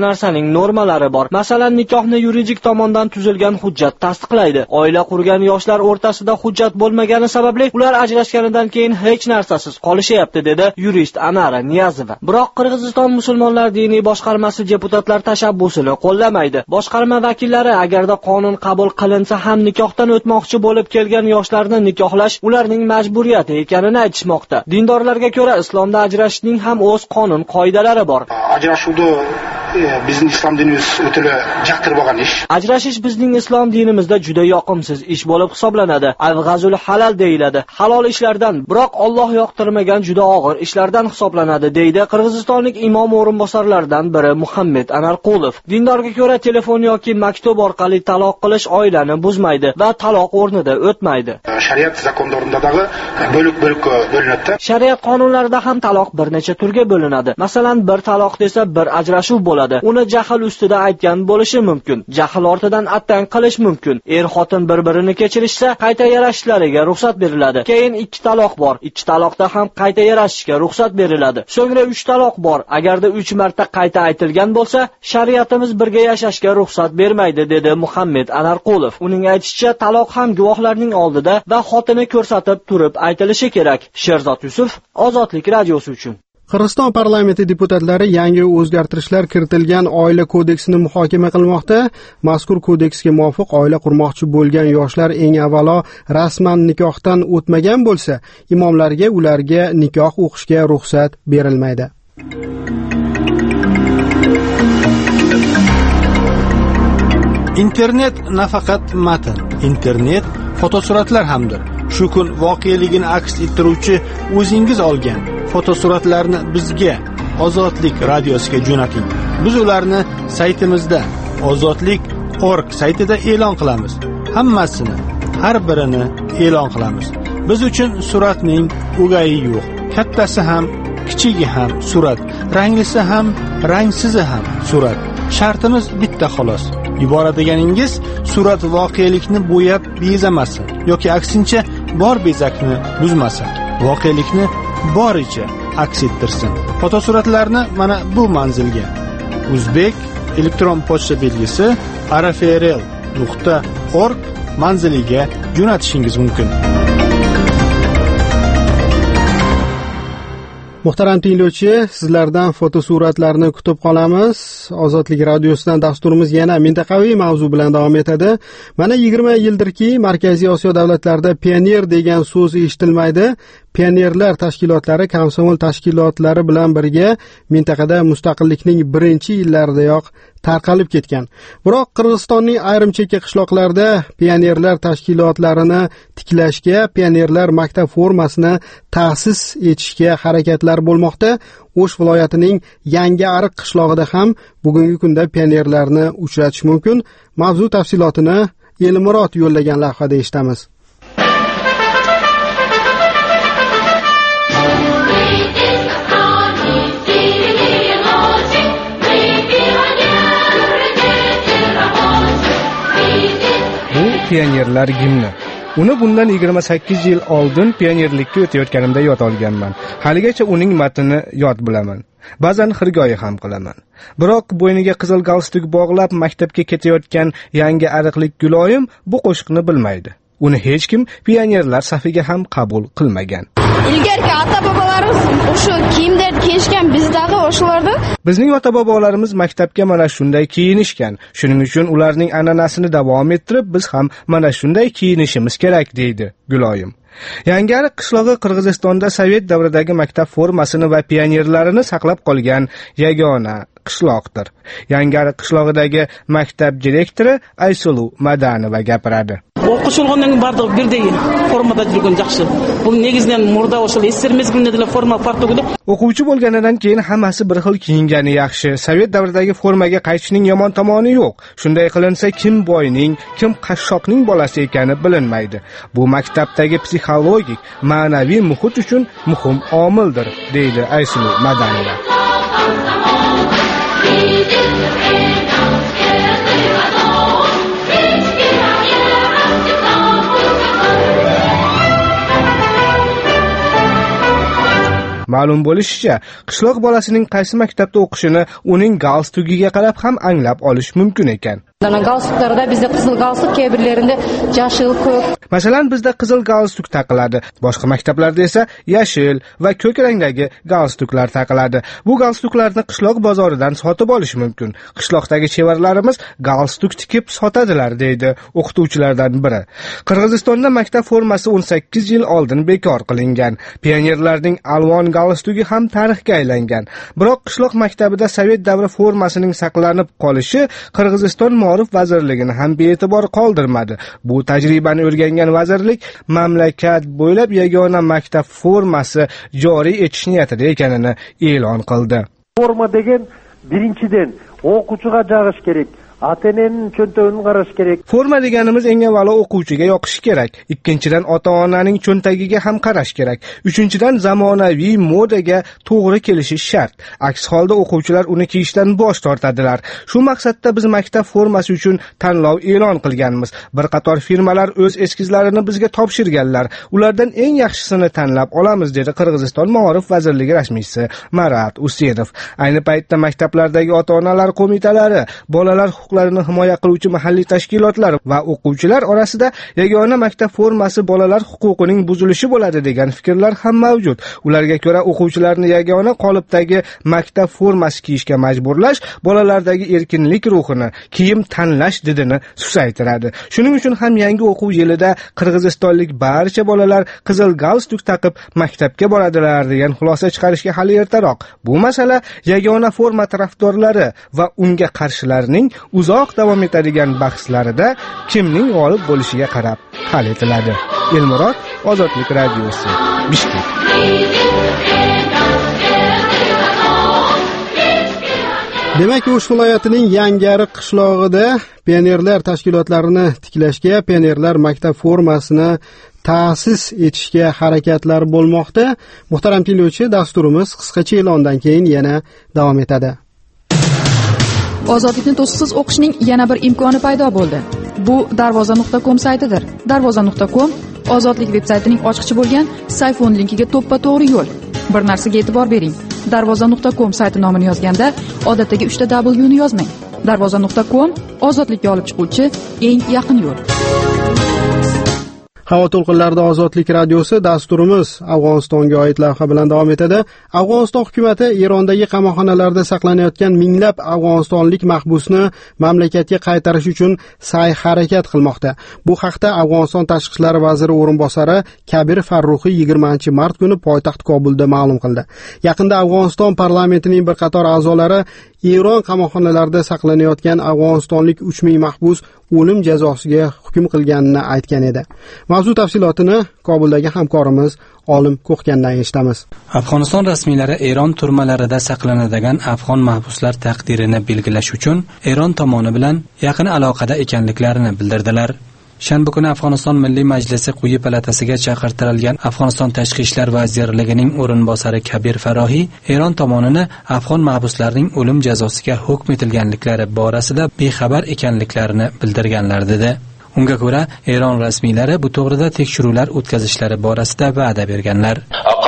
narsaning normalari bor. Masalan, nikohni yuridik tomondan tuzilgan hujjat tasdiqlaydi. Oila qurgan yoshlar o'rtasida hujjat bo'lmagani sababli ular ajrashganidan keyin hech narsasiz qolishyapti, dedi yurist Anara Niyazova. Biroq Qirg'iziston musulmonlar diniy boshqarmasi deputatlar tashabbusini qo'llamaydi. Boshqarma vakillari agarda qonun qabul qilinsa ham nikohdan o'tmoqchi bo'lib kelgan yoshlarni nikohlash ularning majburiyati ekanini aytishmoqda. Dindorlarga ko'ra islomda ajrashishning ham o'z qonun qoidalari bor. Ajrashuvni bizning islom dinimiz o'tila jaqtirib ish. Ajrashish bizning islom dinimizda juda yoqimsiz ish bo'lib hisoblanadi. Al-g'azul halal deyiladi. Halol ishlardan, biroq Alloh yoqtirmagan juda og'ir ishlardan hisoblanadi, deydi Qirg'izistonlik imom o'rinbosarlaridan biri Muhammad Anarqulov. Dindorga ko'ra telefon yoki maktub orqali taloq qilish oilani buzmaydi va taloq o'rnida o'tmaydi. Shariat zakonlaridagi bo'lik-bo'lik bo'linadi. Shariat qonunlarida ham taloq bir necha turga bo'linadi. Masalan, bir taloq desa bir ajrashuv bo'ladi. Uni jahl ustida aytgan bo'lishi mumkin. Jahl ortidan attang qilish mumkin. Er-xotin bir-birini kechirishsa, qayta yarashishlariga ruxsat beriladi. Keyin 2 taloq bor. 2 taloqda ham qayta yarashishga ruxsat beriladi. So'ngra 3 taloq bor. Agarda 3 marta qayta aytilgan bo'lsa, shariatimiz birga yashashga ruxsat bermaydi, dedi Muhammad Anarqulov. Uning aytishicha, taloq ham guvohlarning oldida va xotini ko'rsatib turib aytilishi kerak. Sherzod Yusuf, Ozodlik radiosi uchun. Qirg'iziston parlamenti deputatlari yangi o'zgartirishlar kiritilgan oila kodeksini muhokama qilmoqda. Mazkur kodeksga muvofiq oila qurmoqchi bo'lgan yoshlar eng avvalo rasman nikohdan o'tmagan bo'lsa, imomlarga ularga nikoh o'qishga ruxsat berilmaydi. Internet nafaqat matn, internet fotosuratlar hamdir. Shu kun voqeligini aks ettiruvchi o'zingiz olgan fotosuratlarni bizga Ozodlik radiosiga jo'nating. Biz ularni saytimizda ozodlik.org saytida e'lon qilamiz. Hammasini, har birini e'lon qilamiz. Biz uchun suratning o'gayi yo'q. Kattasi ham, kichigi ham surat, ranglisi ham, rangsizi ham surat. Shartimiz bitta xolos. Ibora deganingiz surat voqelikni bo'yab bezamasin yoki aksincha bor bezakni buzmasin. Voqelikni boricha aks ettirsin. Fotosuratlarni mana bu manzilga Uzbek elektron pochta belgisi arafrl.org manziliga jo'natishingiz mumkin. Muhtaram tinglovchi, sizlardan fotosuratlarni kutib qolamiz. Ozodlik radiosidan dasturimiz yana mintaqaviy mavzu bilan davom etadi. Mana 20 yildirki, Markaziy Osiyo davlatlarida pioner degan so'z eshitilmaydi. Pionerlar tashkilotlari komsomol tashkilotlari bilan birga mintaqada mustaqillikning birinchi yillaridayoq tarqalib ketgan. Biroq Qirg'izistonning ayrim chekka qishloqlarida pionerlar tashkilotlarini tiklashga, pionerlar maktab formasini ta'sis etishga harakatlar bo'lmoqda. O'sh viloyatining Yangi Ariq qishlog'ida ham bugungi kunda pionerlarni uchratish mumkin. Mavzu tafsilotini Elmurod yo'llagan lavhada eshitamiz. Pionerlar gimni. Uni bundan 28 yil oldin pionerlikka o'tayotganimda yod olganman. Haligacha uning matnini yod bilaman. Ba'zan xirgoyi ham qilaman. Biroq bo'yniga qizil galstuk bog'lab maktabga ketayotgan yangi ariqlik Guloyim bu qo'shiqni bilmaydi. Uni hech kim pionerlar safiga ham qabul qilmagan. Ilgarki ota-bobolarimiz o'sha kiyimda kiyishgan, bizdagi o'shalarda bizning ota-bobolarimiz maktabga mana shunday kiyinishgan. Shuning uchun ularning an'anasini davom ettirib biz ham mana shunday kiyinishimiz kerak, deydi Guloyim. Yangi Ariq qishlog'i Qirg'izistonda Sovet davridagi maktab formasini va pionerlarini saqlab qolgan yagona qishloqdir. Yangi Ariq qishlog'idagi maktab direktori Aysulu Madanova gapiradi. O'quvchilarning bardoq birday formada yurgan yaxshi. Bu negizdan murda o'sha esir mezgilda forma farqligida. O'quvchi bo'lganidan keyin hammasi bir xil kiyingani yaxshi. Sovet davridagi formaga qaytishning yomon tomoni yo'q. Shunday qilinsa kim boyning, kim qashshoqning bolasi ekani bilinmaydi. Bu maktabdagi psixologik, ma'naviy muhit uchun muhim omildir, deydi Aysulu Madanova. Ma'lum bo'lishicha, qishloq bolasining qaysi maktabda o'qishini uning galstugiga qarab ham anglab olish mumkin ekan. Galstuklarda bizda qizil galstuk, birlarida yashil, ko'k. Masalan, bizda qizil galstuk taqiladi. Boshqa maktablarda esa yashil va ko'k rangdagi galstuklar taqiladi. Bu galstuklarni qishloq bozoridan sotib olish mumkin. Qishloqdagi chevarlarimiz galstuk tikib sotadilar, deydi o'qituvchilardan biri. Qirg'izistonda maktab formasi 18 yil oldin bekor qilingan. Pionerlarning alvon galstugi ham tarixga aylangan. Biroq qishloq maktabida sovet davri formasining saqlanib qolishi Qirg'iziston Ma'rif vazirligini ham bee'tibor qoldirmadi. Bu tajribani o'rgangan vazirlik mamlakat bo'ylab yagona maktab formasi joriy etish niyatida ekanini e'lon qildi. Forma degan birinchidan o'quvchiga jag'ish kerak. Ota-onaning cho'ntagini qarash kerak. Forma deganimiz eng avvalo o'quvchiga yoqishi kerak. Ikkinchidan ota-onaning cho'ntagiga ham qarash kerak. Uchinchidan zamonaviy modaga to'g'ri kelishi shart. Aks holda o'quvchilar uni kiyishdan bosh tortadilar. Shu maqsadda biz maktab formasi uchun tanlov e'lon qilganmiz. Bir qator firmalar o'z eskizlarini bizga topshirganlar. Ulardan eng yaxshisini tanlab olamiz, dedi Qirg'iziston Ma'rif vazirligi rasmiysi Marat Usenov. Ayni paytda maktablardagi ota-onalar qo'mitalari, bolalar huquqlarini himoya qiluvchi mahalliy tashkilotlar va o'quvchilar orasida yagona maktab formasi bolalar huquqining buzilishi bo'ladi degan fikrlar ham mavjud. Ularga ko'ra, o'quvchilarni yagona qolipdagi maktab formasi kiyishga majburlash bolalardagi erkinlik ruhini, kiyim tanlash didini susaytiradi. Shuning uchun ham yangi o'quv yilida qirg'izistonlik barcha bolalar qizil galstuk taqib maktabga boradilar degan xulosa chiqarishga hali ertaroq. Bu masala yagona forma tarafdorlari va unga qarshilarning uzoq davom etadigan bahslarida kimning g'olib bo'lishiga qarab hal etiladi. Elmurod, Ozodlik radiosi, Bishkek. Demak, O'sh viloyatining Yangariq qishlog'ida pionerlar tashkilotlarini tiklashga, pionerlar maktab formasini ta'sis etishga harakatlar bo'lmoqda. Muhtaram tinglovchi, dasturimiz qisqacha e'londan keyin yana davom etadi. Ozodlikni to'siqsiz o'qishning yana bir imkoni paydo bo'ldi. Bu darvoza.com saytidir. Darvoza.com Ozodlik veb-saytining ochiqchi bo'lgan sayfon linkiga to'ppa-to'g'ri yo'l. Bir narsaga e'tibor bering. Darvoza.com sayti nomini yozganda odatdagi 3 ta W ni yozmang. Darvoza.com ozodlikka olib chiquvchi eng yaqin yo'l. Havo to'lqinlarida Ozodlik radiosi, dasturimiz Afg'onistonga oid lavha bilan davom etadi. Afg'oniston hukumatı Erondagi qamoqxonalarda saqlanayotgan minglab afg'onistonlik mahbusni mamlakatga qaytarish uchun sa'y-harakat qilmoqda. Bu haqda Afg'oniston tashqi ishlar vaziri o'rinbosari Kabir Farruxiy 20-mart kuni poytaxt Kobulda ma'lum qildi. Yaqinda Afg'oniston parlamentining bir qator a'zolari Eron qamoqxonalarida saqlanayotgan afg'onistonlik 3000 mahbus o'lim jazosiga hukm qilganini aytgan edi. Mavzu tafsilotini Kobuldagi hamkorimiz Olim Ko'xgandan eshitamiz. Afg'oniston rasmiylari Eron turmalarida saqlanadigan afg'on mahbuslar taqdirini belgilash uchun Eron tomoni bilan yaqin aloqada ekanliklarini bildirdilar. Shanba kuni Afg'oniston Milliy Majlisi quyi palatasiga chaqirtirilgan Afg'oniston Tashqi ishlar vazirligining o'rinbosari Kabir Farruxiy Eron tomonini afg'on mahbuslarning o'lim jazosiga hukm etilganliklari borasida bexabar ekanliklarini bildirganlar dedi. Unga ko'ra, Eron rasmiylari bu to'g'rida tekshiruvlar o'tkazishlari borasida va'da berganlar.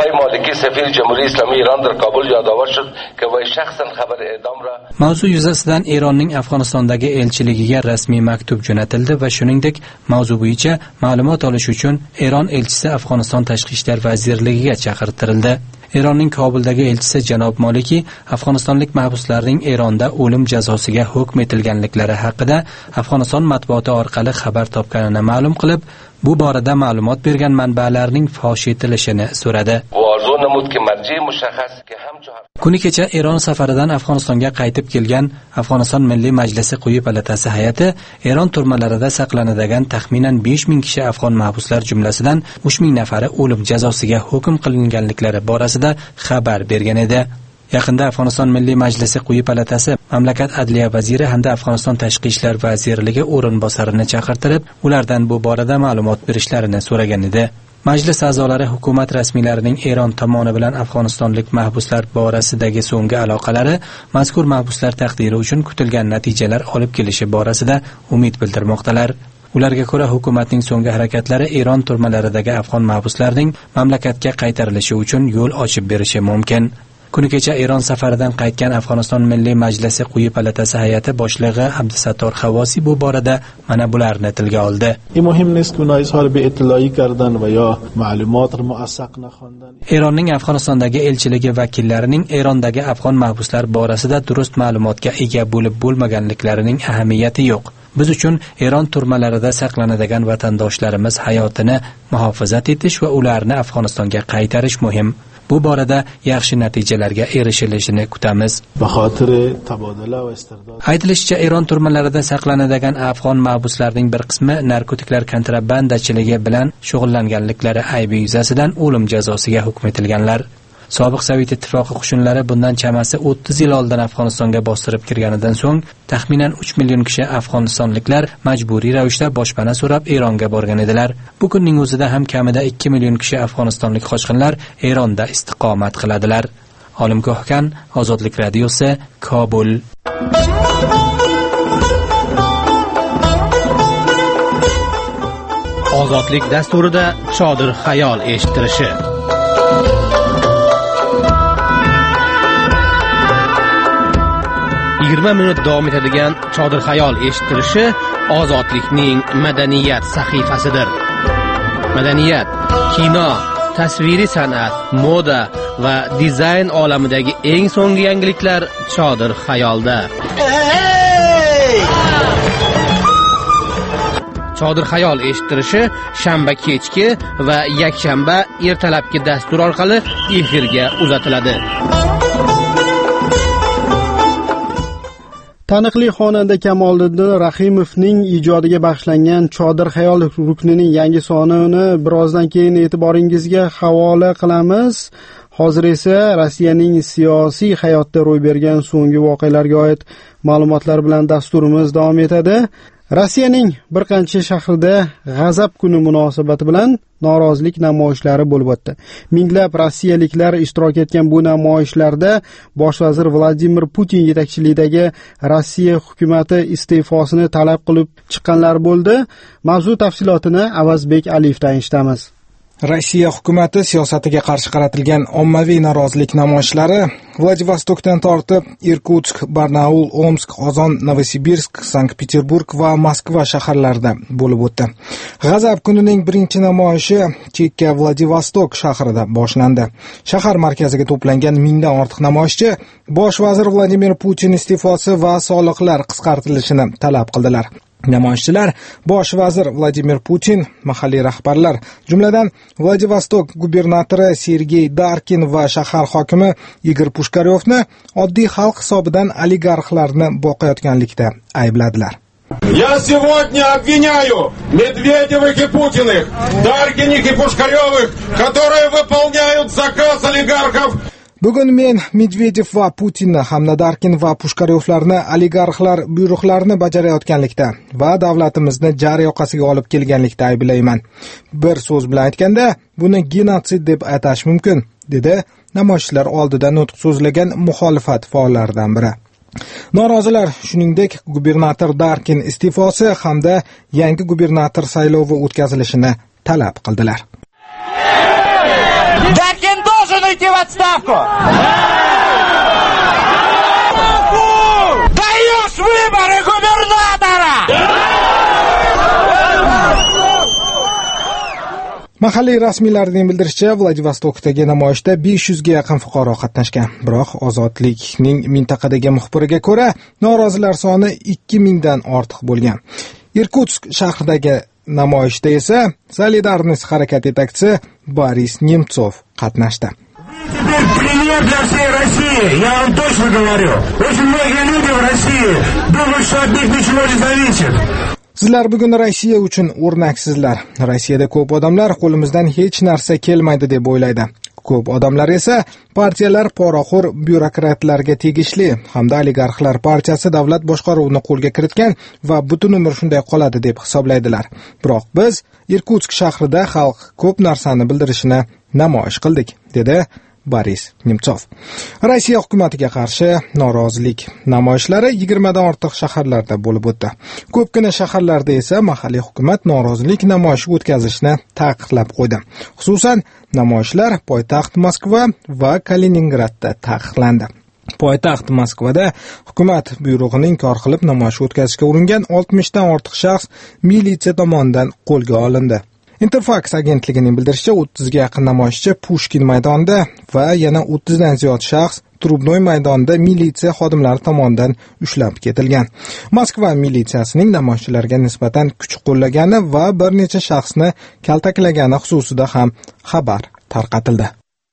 Mavzu yuzasidan Eronning Afg'onistondagi elchiligiga rasmiy maktub jo'natildi va shuningdek, mavzu bo'yicha ma'lumot olish uchun Eron elchisi Afg'oniston Tashqi ishlar vazirligiga chaqirtirildi. Eronning Kobuldagi elchisi janob Moliki afg'onistonlik mahbuslarning Eronda o'lim jazosiga hukm etilganliklari haqida Afg'oniston matbuoti orqali xabar topganini ma'lum qilib, bu borada ma'lumot bergan manbalarning fosh etilishini so'radi. Kuni kecha Eron safaridan Afg'onistonga qaytib kelgan Afg'oniston Milliy Majlisi quyi palatasi hay'ati Eron turmalarida saqlanadigan taxminan 5000 kishi afg'on mahbuslar jumlasidan 3000 nafari o'lim jazosiga hukm qilinganliklari borasida xabar bergan edi. Yaqinda Afg'oniston Milliy Majlisi quyi palatasi mamlakat adliya vaziri hamda Afg'oniston Tashqi ishlar vazirligi o'rinbosarini chaqirtirib, ulardan bu borada ma'lumot berishlarini so'ragan edi. Majlis a'zolari hukumat rasmiylarining Eron tomoni bilan afg'onistonlik mahbuslar borasidagi so'nggi aloqalari mazkur mahbuslar taqdiri uchun kutilgan natijalar olib kelishi borasida umid bildirmoqdalar. Ularga ko'ra, hukumatning so'nggi harakatlari Eron turmalaridagi afg'on mahbuslarning mamlakatga qaytarilishi uchun yo'l ochib berishi mumkin. Kuni kecha Eron safaridan qaytgan Afg'oniston Milliy Majlisi quyi palatasi hay'ati boshlig'i Abdusattor Havosi bu borada mana bularni tilga oldi. Eronning Afg'onistondagi elchiligi vakillarining Erondagi afg'on mahbuslar borasida durust ma'lumotga ega bo'lib bo'lmaganliklarining ahamiyati yo'q. Biz uchun Eron turmalarida saqlanadigan vatandoshlarimiz hayotini muhofazat etish va ularni Afg'onistonga qaytarish muhim. Bu borada yaxshi natijalarga erishilishini kutamiz. Aytilishicha, Eron turmalarida saqlanadigan afg'on mahbuslarning bir qismi narkotiklar kontrabandachiligi bilan shug'ullanganliklari aybi yuzasidan o'lim jazosiga hukm etilganlar. Sobiq Sovet ittifoqi qo'shinlari bundan chamasi 30 yil oldin Afg'onistonga bostirib kirganidan so'ng taxminan 3 million kishi afg'onistonliklar majburiy ravishda boshpana so'rab Eronga borgan edilar. Bu kunning o'zida ham kamida 2 million kishi afg'onistonlik qochqinlar Eronda istiqomat qiladilar. Olimgohkan, Ozodlik radiosi, Kobul. Ozodlik dasturida chodir xayol eshittirishi. minut davom etadigan chodir xayol eshittirishi Ozodlikning madaniyat sahifasidir. Madaniyat, kino, tasviriy san'at, moda va dizayn olamidagi eng so'nggi yangiliklar chodir xayolda. Chodir xayol eshittirishi shanba kechki va yakshanba ertalabki dastur orqali efirga uzatiladi. Taniqli xonanda Kamoliddin Rahimovning ijodiga bag'ishlangan Chodir xayol ruknining yangi sonini birozdan keyin e'tiboringizga havola qilamiz. Hozir esa Rossiyaning siyosiy hayotda ro'y bergan so'nggi voqealarga oid ma'lumotlar bilan dasturimiz davom etadi. Rossiyaning bir qancha shahrida G'azab kuni munosabati bilan norozilik namoyishlari bo'lib o'tdi. Minglab rossiyaliklar ishtirok etgan bu namoyishlarda bosh vazir Vladimir Putin yetakchiligidagi Rossiya hukumatı iste'fosini talab qilib chiqqanlar bo'ldi. Mavzu tafsilotini Avazbek Aliyevdan eshitamiz. Rossiya hukumati siyosatiga qarshi qaratilgan ommaviy norozilik namoyishlari Vladivostokdan tortib Irkutsk, Barnaul, Omsk, Qozon, Novosibirsk, Sankt-Peterburg va Moskva shaharlarida bo'lib o'tdi. G'azab kunining birinchi namoyishi Chekka Vladivostok shahrida boshlandi. Shahar markaziga to'plangan mingdan ortiq namoyishchi bosh vazir Vladimir Putin iste'fosi va soliqlar qisqartirilishini talab qildilar. Namoyishchilar bosh vazir Vladimir Putin, mahalliy rahbarlar, jumladan Vladivostok gubernatori Sergey Darkin va shahar hokimi Igor Pushkaryovni oddiy xalq hisobidan oligarxlarni boqayotganlikda aybladilar. Я сегодня обвиняю Медведевых и Путиных, Даркиных и Пушкаревых, которые выполняют заказ олигархов. Bugun men Medvedev va Putinni hamda Darkin va Pushkaryovlarni oligarxlar buyruqlarini bajarayotganlikda va davlatimizni jar yoqasiga olib kelganlikda ayblayman. Bir so'z bilan aytganda, buni genotsid deb atash mumkin, dedi namoyishchilar oldida nutq so'zlagan muxolifat faollaridan biri. Norozilar shuningdek gubernator Darkin iste'fosi hamda yangi gubernator saylovi o'tkazilishini talab qildilar. Даркин должен уйти в отставку! Даешь выборы губернатора! Mahalliy rasmiylarning bildirishicha, Vladivostokdagi namoyishda 500 ga yaqin fuqaro qatnashgan. Biroq Ozodlikning mintaqadagi muxbiriga ko'ra, norozilar soni 2000 dan ortiq bo'lgan. Irkutsk shahridagi namoyishda esa Solidarность harakat yetakchisi Boris Nemtsov qatnashdi. Пример для всей России, я вам точно говорю. Очень многие люди в России думают, что от них ничего не зависит. Sizlar bugun Rossiya uchun o'rnaksizlar. Rossiyada ko'p odamlar qo'limizdan hech narsa kelmaydi deb o'ylaydi. Ko'p odamlar esa partiyalar poraxo'r byurokratlarga tegishli hamda oligarxlar partiyasi davlat boshqaruvini qo'lga kiritgan va butun umr shunday qoladi deb hisoblaydilar. Biroq biz Irkutsk shahrida xalq ko'p narsani bildirishini namoyish qildik, dedi Boris Nemtsov. Rossiya hukumatiga qarshi norozilik namoyishlari 20 dan ortiq shaharlarda bo'lib o'tdi. Ko'pgina shaharlarda esa mahalliy hukumat norozilik namoyishi o'tkazishni taqiqlab qo'ydi. Xususan, namoyishlar poytaxt Moskva va Kaliningradda taqiqlandi. Poytaxt Moskvada hukumat buyrug'ini inkor qilib namoyish o'tkazishga uringan 60 dan ortiq shaxs militsiya tomonidan qo'lga olindi. Interfax agentligining bildirishicha 30 ga yaqin namoyishchi Pushkin maydonida va yana 30 dan ziyod shaxs Trubnoy maydonida militsiya xodimlari tomonidan ushlab ketilgan. Moskva militsiyasining namoyishchilarga nisbatan kuch qo'llagani va bir necha shaxsni kaltaklagani xususida ham xabar tarqatildi.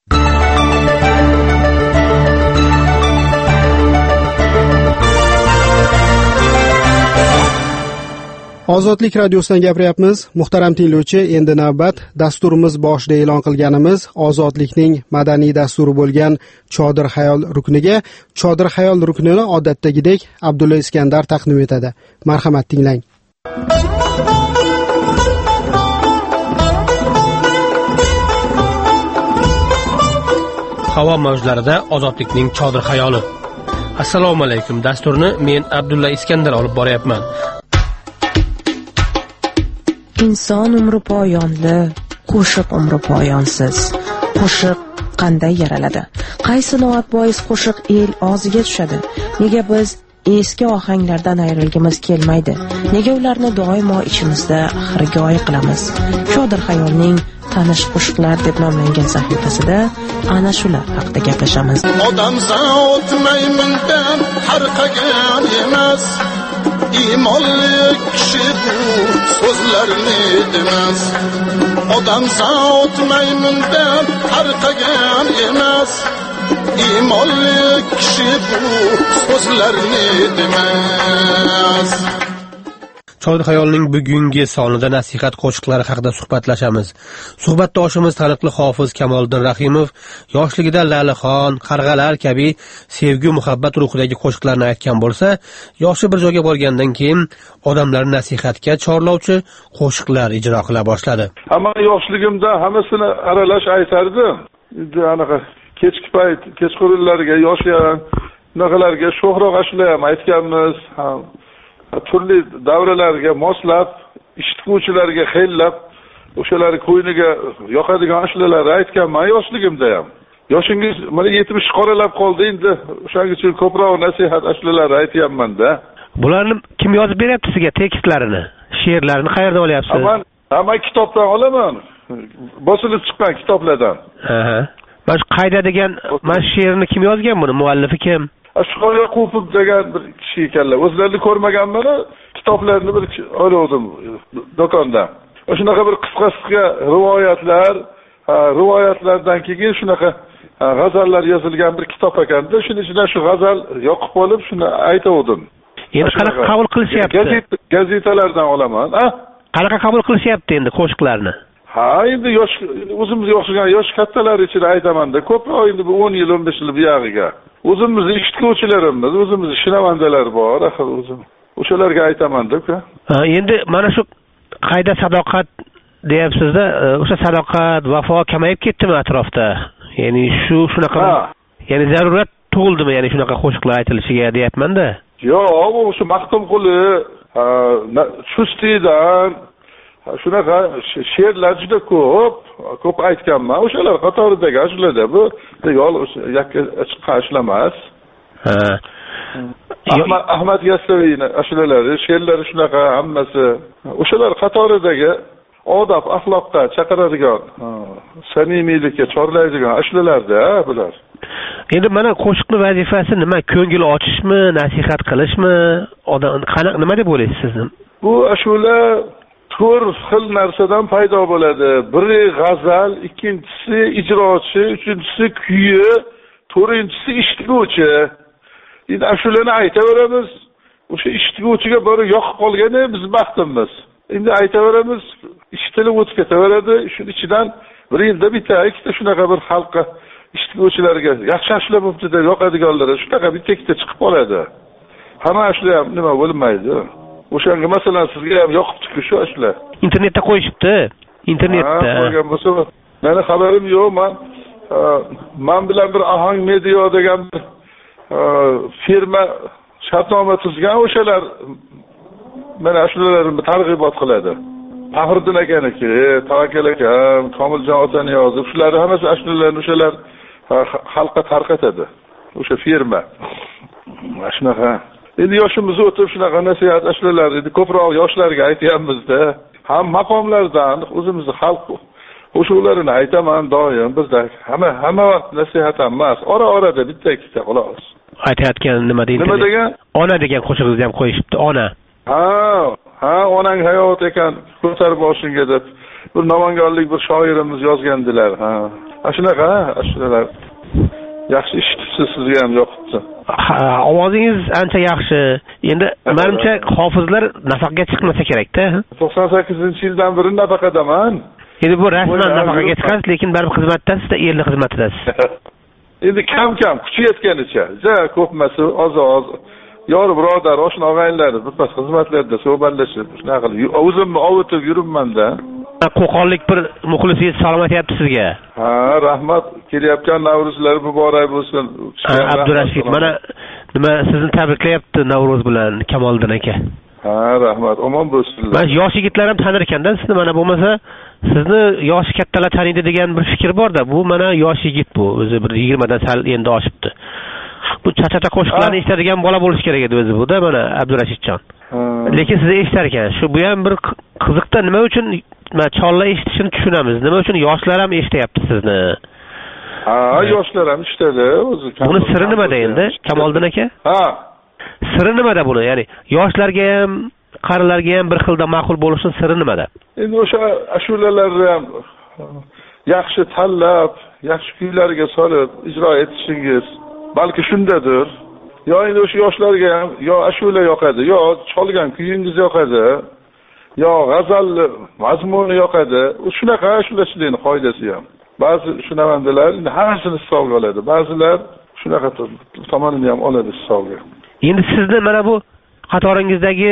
Ozodlik radiosidan gapiryapmiz. Muhtaram tinglovchi, endi navbat dasturimiz boshida e'lon qilganimiz Ozodlikning madaniy dasturi bo'lgan Chodir xayol rukniga. Chodir xayol ruknini odatdagidek Abdulla Iskandar taqdim etadi. Marhamat, tinglang. Havo mavjlarida Ozodlikning Chodir xayoli. Assalomu alaykum. Dasturni men Abdulla Iskandar olib boryapman. Inson umri poyonli, qo'shiq umri poyonsiz. Qo'shiq qanday yaraladi? Qaysi noat bois qo'shiq el og'ziga tushadi? Nega biz eski ohanglardan ayrilgimiz kelmaydi? Nega ularni doimo ichimizda xirgoyi qilamiz? Chodir xayolning tanish qo'shiqlar deb nomlangan sahifasida ana shular haqida gaplashamiz. Odam zot maymundan harqagan emas. İmanlı kishi bu so'zlarni demas. Odam zot maymundan harqagan emas. İmanlı kishi bu so'zlarni demas. Chodir xayolning bugungi sonida nasihat qo'shiqlari haqida suhbatlashamiz. Suhbatdoshimiz taniqli hofiz Kamoliddin Rahimov yoshligida Lalixon, Qarg'alar kabi sevgi muhabbat ruhidagi qo'shiqlarni aytgan bo'lsa, yoshi bir joyga borgandan keyin odamlarni nasihatga chorlovchi qo'shiqlar ijro qila boshladi. Hamma yoshligimda hammasini aralash aytardim. Anaqa kechki payt, kechqurunlarga yoshlar naqalarga sho'xroq ashula ham aytganmiz. Turli davralarga moslab, eshituvchilarga xellab, o'shalar ko'yniga yoqadigan ashulalar aytganman yoshligimda ham. Yoshingiz mana 70 qoralab qoldi, endi o'shaning uchun ko'proq nasihat ashulalar aytyapman-da. Bularni kim yozib beryapti sizga tekstlarini, she'rlarini qayerdan olyapsiz? Hamma kitobdan olaman. Bosilib chiqqan kitoblardan. Mana shu qayda degan mana she'rni kim yozgan buni? Muallifi kim? Ashqor Yaqubov degan bir kishi ekanlar. O'zlarini ko'rmaganman, kitoblarni bir oldim do'kondan. Shunaqa bir qisqa rivoyatlar, rivoyatlardan keyin shunaqa g'azallar yozilgan bir kitob ekanda, shuning ichidan shu g'azal yoqib olib, shuni aytavdim. Endi qanaqa qabul qilishyapti? Gazetalardan olaman. Qanaqa qabul qilishyapti endi qo'shiqlarni? Endi o'zimizga o'xshagan yosh kattalar ichida aytaman-da, ko'proq endi 10 yil, 15 yil buyog'iga. O'zimizni eshituvchilarimiz, o'zimizni shinavandalar bor, axir o'zim. O'shalarga aytaman-da. Endi mana shu qayda sadoqat deyapsiz-da, o'sha sadoqat, vafo kamayib ketdimi atrofda? Ya'ni shunaqa, ya'ni zarurat tug'ildimi, ya'ni shunaqa qo'shiqlar aytilishiga deyapman-da. Yo'q, o'sha Maxtumquli, Chustidan shunaqa she'rlar juda ko'p aytganman. O'shalar qatoridagi ashulada bu yolg'iz yakka chiqqan ashula emas. Ahmad Yassaviyning ashulalari, she'rlari shunaqa hammasi. O'shalar qatoridagi odob, axloqqa chaqiradigan, samimiylikka chorlaydigan ashulalarda bular. Endi mana qo'shiqning vazifasi nima? Ko'ngil ochishmi, nasihat qilishmi? Qanaqa nima deb o'ylaysiz siz? Bu ashula to'rt xil narsadan paydo bo'ladi. Biri g'azal, ikkinchisi ijrochi, uchinchisi kuyi, to'rtinchisi eshituvchi. Endi ashulani aytaveramiz. O'sha eshituvchiga bari yoqib qolgani biz baxtimiz. Endi aytaveramiz, eshitilib o'tib ketaveradi. Shuning ichidan bir yilda bitta, ikkita shunaqa bir xalqqa eshituvchilarga yaxshi ashula bo'pti deb yoqadiganlar shunaqa bitta chiqib qoladi. Hamma ashula ham nima bo'lmaydi. O'shanga masalan sizga ham yoqibdi shu ashula. Internetda qo'yishibdi. Internetda. Qo'ygan bo'lsa, meni xabarim yo'q, men men bilan bir Ahang Media degan firma shartnoma tuzgan, o'shalar mana shularni targ'ibot qiladi. Faxriddin akaniki, Tavakkal akam, Komiljon Otaniyozov, shular hammasi ashulalarni o'shalar xalqqa tarqatadi. O'sha firma. Shunaqa. Endi yoshimiz o'tib shunaqa nasihat ashulalarni ko'proq yoshlarga aytyapmiz-da. Ham maqomlardan o'zimizni xalq qo'shuqlarini aytaman doim, bizda hamma vaqt nasihat emas, ora-orada bitta ikkita xolos. Aytayotgan nima deydi? Nima degan? Ona degan qo'shig'ingizni ham qo'yishibdi, ona. Ha, onang hayot ekan, ko'tarib boshingga deb bir namanganlik bir shoirimiz yozgandilar. Shunaqa, shular. Yaxshi eshitibsiz, sizga ham yoqibdi. Ovozingiz ancha yaxshi. Endi menimcha hofizlar nafaqaga chiqmasa kerak-da. 98-yildan beri nafaqadaman. Endi bu rasman nafaqaga chiqasiz, lekin baribir xizmatdasiz-da, yerli xizmatidasiz. Endi kam-kam kuchi yetganicha, ko'pmasi oz-oz yor birodar, oshna og'aynilar birpas xizmatlarda suhbatlashib, shunaqa qilib o'zimni ovutib yuribman-da. Qo'qonlik bir muxlisingiz salom aytyapti sizga. Rahmat. Kelyapgan Navro'zlar muborak bo'lsin. Abdurashid, mana nima sizni tabriklayapti Navro'z bilan Kamoliddin aka. Rahmat. Omon bo'lsinlar. Mana yosh yigitlar ham tanir ekanda sizni, mana bo'lmasa sizni yoshi kattalar taniydi degan bir fikr bor-da. Bu mana yosh yigit bu, o'zi bir 20 dan sal endi oshibdi. Bu chachata qo'shiqlarni eshitadigan bola bo'lish kerak edi o'zi bu-da, mana Abdurashidjon. Lekin siz eshitar ekan. Shu bu ham bir qiziqda, nima uchun chollar eshitishini tushunamiz. Nima uchun yoshlar ham eshityapti sizni? Yoshlar ham eshitadi o'zi. Buni siri nimada endi, Kamoliddin aka? Siri nimada buni? Ya'ni yoshlarga ham, qarilarga ham bir xilda ma'qul bo'lishining siri nimada? Endi o'sha ashulalarni ham yaxshi tanlab, yaxshi kuylarga solib ijro etishingiz balki shundadir. Yo endi o'sha yoshlarga ham yo ashula yoqadi, yo cholgan kuyingiz yoqadi, yo g'azal mazmuni yoqadi. Shunaqa ashulachilikning qoidasi ham. Ba'zi shunavandalar hammasini hisobga oladi. Ba'zilar shunaqa tomonini ham oladi hisobga. Endi sizni mana bu qatoringizdagi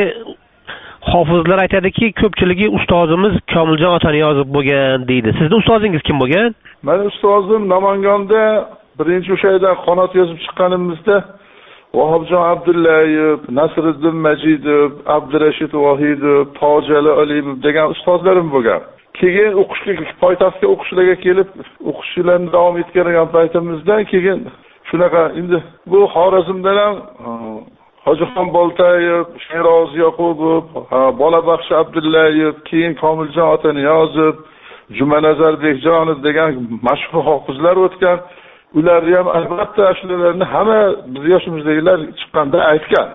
hofizlar aytadiki, ko'pchiligi ustozimiz Komiljon Otaniyozov bo'lgan deydi. Sizning ustozingiz kim bo'lgan? Meni ustozim Namanganda birinchi o'sha yerdan qanot yozib chiqqanimizda Vahobjon Abdullayev, Nasriddin Majidov, Abdurashid Vohidov, Tojali Aliyov degan ustozlarim bo'lgan. Keyin o'qishga poytaxtga o'qishlarga kelib, o'qishlarni davom ettirgan paytimizda keyin shunaqa endi bu Xorazmdan ham Hojixon Boltayev, Sheroz Yoqubov, Bolabaxsh Abdullayev, keyin Komiljon Otaniyozov, Jumanazar Bekjonov degan mashhur hofizlar o'tgan. Ularni ham albatta shularni hamma biz yoshimizdagilar chiqqanda aytgan.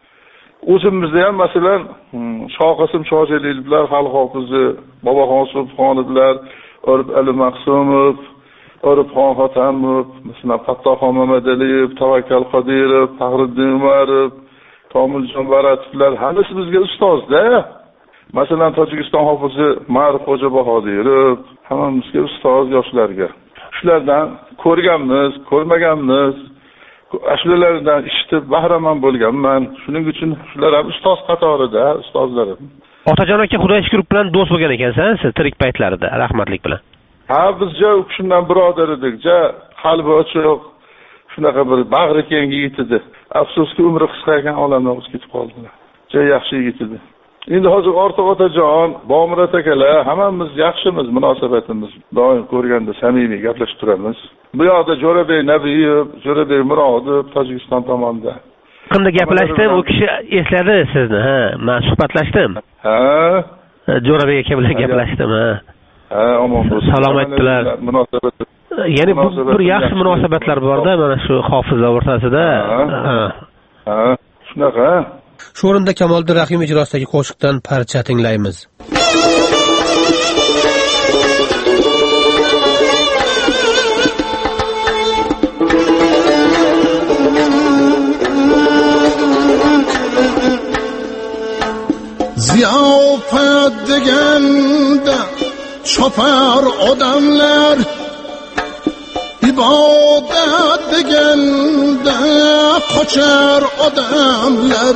O'zimizda ham masalan Shoqasim Shojaliyevlar, xalq hofizi, Boboxon Subxonovlar, Orif Ali Maqsumov, Orifxon Xotamov, masalan Fattoxon Mamadaliyev, Tavakkal Qodirov, Faxriddin Umarov, Komiljon Baratovlar hammasi bizga ustozda. Masalan Tojikiston hofizi Ma'ruf Xo'ja Bahodirov, hammamizga ustoz yoshlarga. Shulardan ko'rganmiz, ko'rmaganmiz, ashulalardan eshitib bahramand bo'lganman. Shuning uchun shular ham ustoz qatorida, ustozlarim. Otajon aka Xudoy shukr bilan do'st bo'lgan ekansan siz tirik paytlarida, rahmatlik bilan. Biz u kishidan birodar edik, qalbi ochiq, shunaqa bir bag'ri keng yigit edi. Afsuski umri qisqa ekan, olamdan o'tib ketib qoldilar. Yaxshi yigit edi. Endi hozir Ortiq otajon, Bomurat akalar hammamiz yaxshimiz, munosabatimiz doim ko'rganda samimiy gaplashib turamiz. Bu yoqda Jo'rabek Nabiyev, Jo'rabek Murodov Tojikiston tomonda. Qanday gaplashdim, u kishi esladi sizni, men suhbatlashdim. Jo'rabek aka bilan gaplashdim, omon bo'lsin. Salom aytdilar. Munosabat. Ya'ni bu bir yaxshi munosabatlar bor-da mana shu hofizlar o'rtasida. Shunaqa. Shu o'rinda Kamoliddin Rahimov ijrosidagi qo'shiqdan parcha tinglaymiz. Ziyofat deganda chopar odamlar, ibodat deganda qochar odamlar.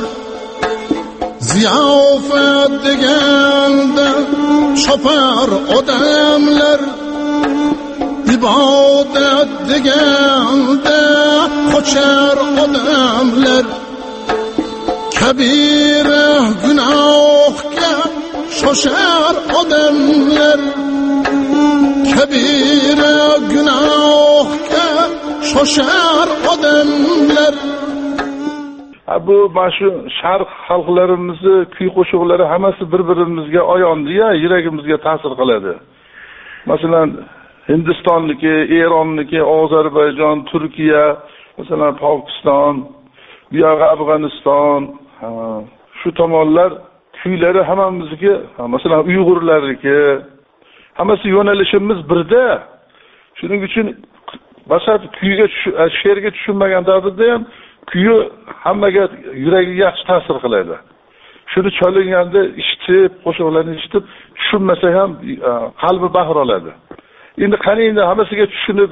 Ziyofat deganda chopar odamlar, ibodat deganda qochar odamlar, kabira gunohga shoshar odamlar, kabira gunohga shoshar odamlar. Bu mana shu sharq xalqlarimizni kuy qo'shiqlari hammasi bir-birimizga oyondiya, yuragimizga ta'sir qiladi. Masalan, Hindistonniki, Eronniki, Ozarbayjon, Turkiya, masalan Pokiston, bu yoq Afg'oniston, shu tomonlar kuylari hammamizga, masalan Uyg'urlarniki, hammasi yo'nalishimiz birda. Shuning uchun basat kuyga, she'rga tushunmagan taqdirda ham kuyi hammaga yuragiga yaxshi ta'sir qiladi. Shuni chalinganda eshitib, qo'shiqlarni eshitib, tushunmasa ham qalbi bahr oladi. Endi qani endi hammasiga tushunib,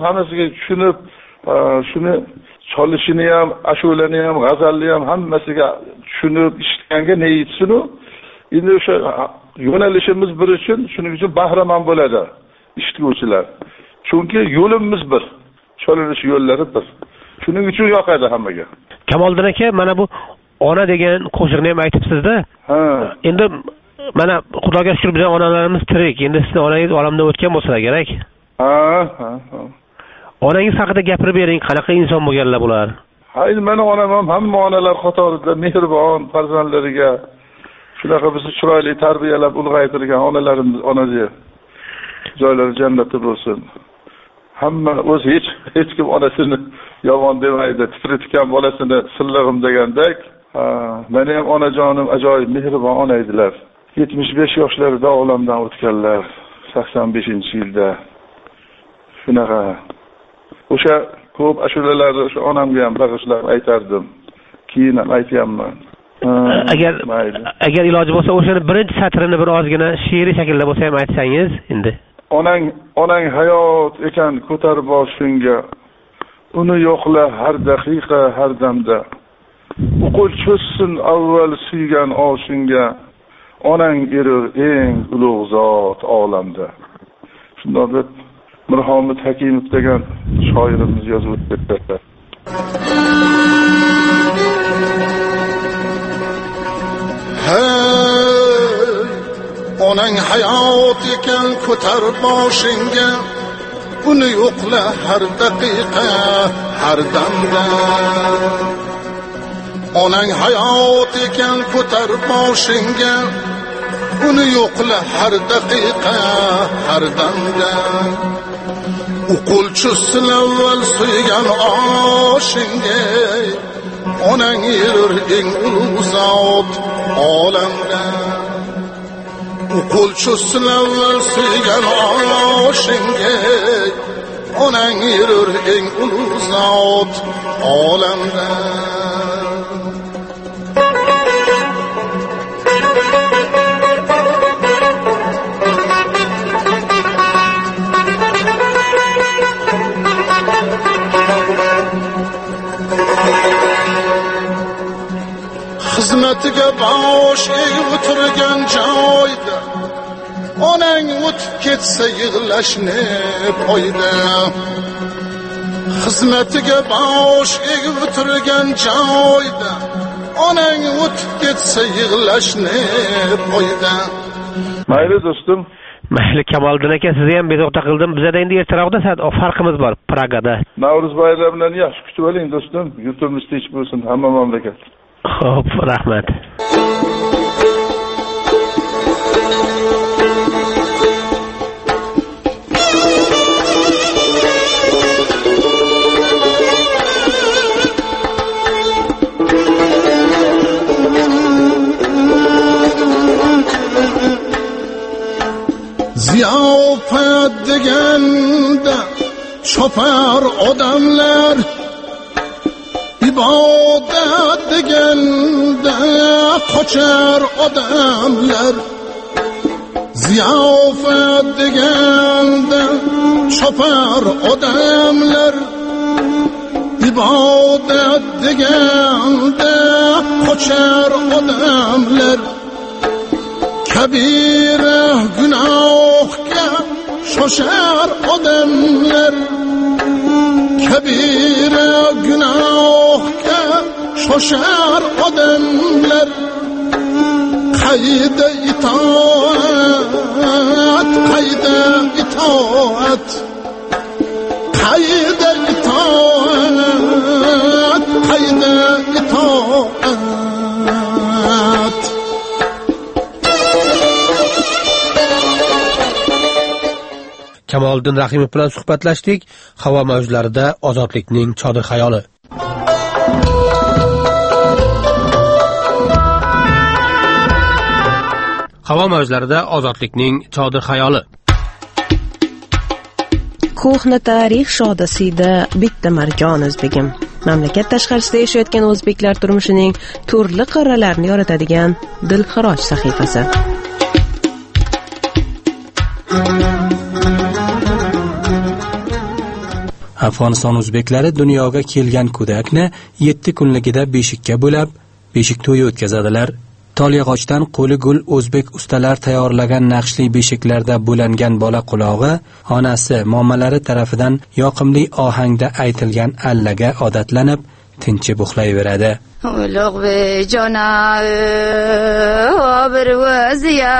shuni chalishini ham, ashulani ham, g'azalni ham hammasiga tushunib, eshitganga ne yetsin-u? Endi o'sha yo'nalishimiz bir uchun, shuning uchun bahramand bo'ladi eshituvchilar. Chunki yo'limiz bir, chalinish yo'llari bir. Shuning uchun yoqadi hammaga. Kamoliddin aka, mana bu ona degan qo'shiqni ham aytibsiz-da. Endi mana Xudoga shukr, bizning onalarimiz tirik. Endi sizning onangiz olamdan o'tgan bo'lsa kerak. Onangiz haqida gapirib bering, qanaqa inson bo'lganlar bular? Hayır, meni onam ham hamma onalar qatorida mehribon farzandlariga shunaqa bizni chiroyli tarbiyalab ulg'aytirgan onalarimiz, onaji joylari jannatda bo'lsin. Hamma o'z hech kim onasini yomon demaydi, titritgan bolasini sillig'im degandek. Meni ham onajonim ajoyib mehribon ona edilar. 75 yoshlarida olamdan o'tganlar, 85-yilda. Shunaqa. O'sha ko'p ashulalarni o'sha onamga ham bag'ishlab aytardim. Keyin ham aytganman. Agar iloji bo'lsa o'shani birinchi satrini bir ozgina she'riy shaklda bo'lsa ham aytsangiz endi. Onang hayot ekan ko'tar boshingga, uni yo'qla har daqiqa, har damda. O'qul cho'ssin avval suygan oshingga, onang erur eng ulug' zot olamda. Shunday deb Mirhamid Hakimov degan shoirimiz yozib o'tdi. Onang hayot ekan ko'tar boshingga, uni yo'qla har daqiqa, har damda. Onang hayot ekan ko'tar boshingga, uni yo'qla har daqiqa, har damda. Uqul cho'ssin avval suygan oshingga, onang erur eng ulug' zot olamda. Uqul cho'ssin avval suygan oshingga, onang erur eng ulug' zot olamda. Xizmatiga bosh egib o'tirgan joyda, onang o'tib ketsa yig'lashni poyda. Xizmatiga bosh egib o'tirgan joyda, onang o'tib ketsa yig'lashni poyda. Mayli do'stim. Mayli Kamoliddin aka, sizni ham bezovta qildim. Bizda endi ertaroqda farqimiz bor Pragada. Navruz bayramidan yaxshi kutib oling do'stim. Yurtimiz tinch bo'lsin, hamma mamlakat. Xo'p, rahmat. Ziyofat deganda chopar odamlar, ibodat deganda qochar odamlar. Ziyofat deganda chopar odamlar, ibodat deganda qochar odamlar. Kabira gunohga shoshar odamlar kabira gunohga shoshar odamlar qayda itoat qayda itoat qayda itoat qayda itoat Kamoliddin Rahimov bilan suhbatlashdik. Havo mavjlarida ozodlikning chodir xayoli. Havo mavjlarida ozodlikning chodir xayoli. Ko'hna tarix shodasida bitta marjon o'zbegim. Mamlakat tashqarisida yashayotgan o'zbeklar turmushining turli qirralarini yoritadigan dilxiroj sahifasi. Afg'oniston o'zbeklari dunyoga kelgan kudakni 7 kunligida beshikka bo'lib, beshik to'yi o'tkazadilar. Tolyag'ochdan qo'li gul o'zbek ustalar tayyorlagan naqshli beshiklarda bo'langan bola qulog'i onasi momalari tarafidan yoqimli ohangda aytilgan allaga odatlanib, tinchib uxlayveradi. Ulug' bejona bir vaziya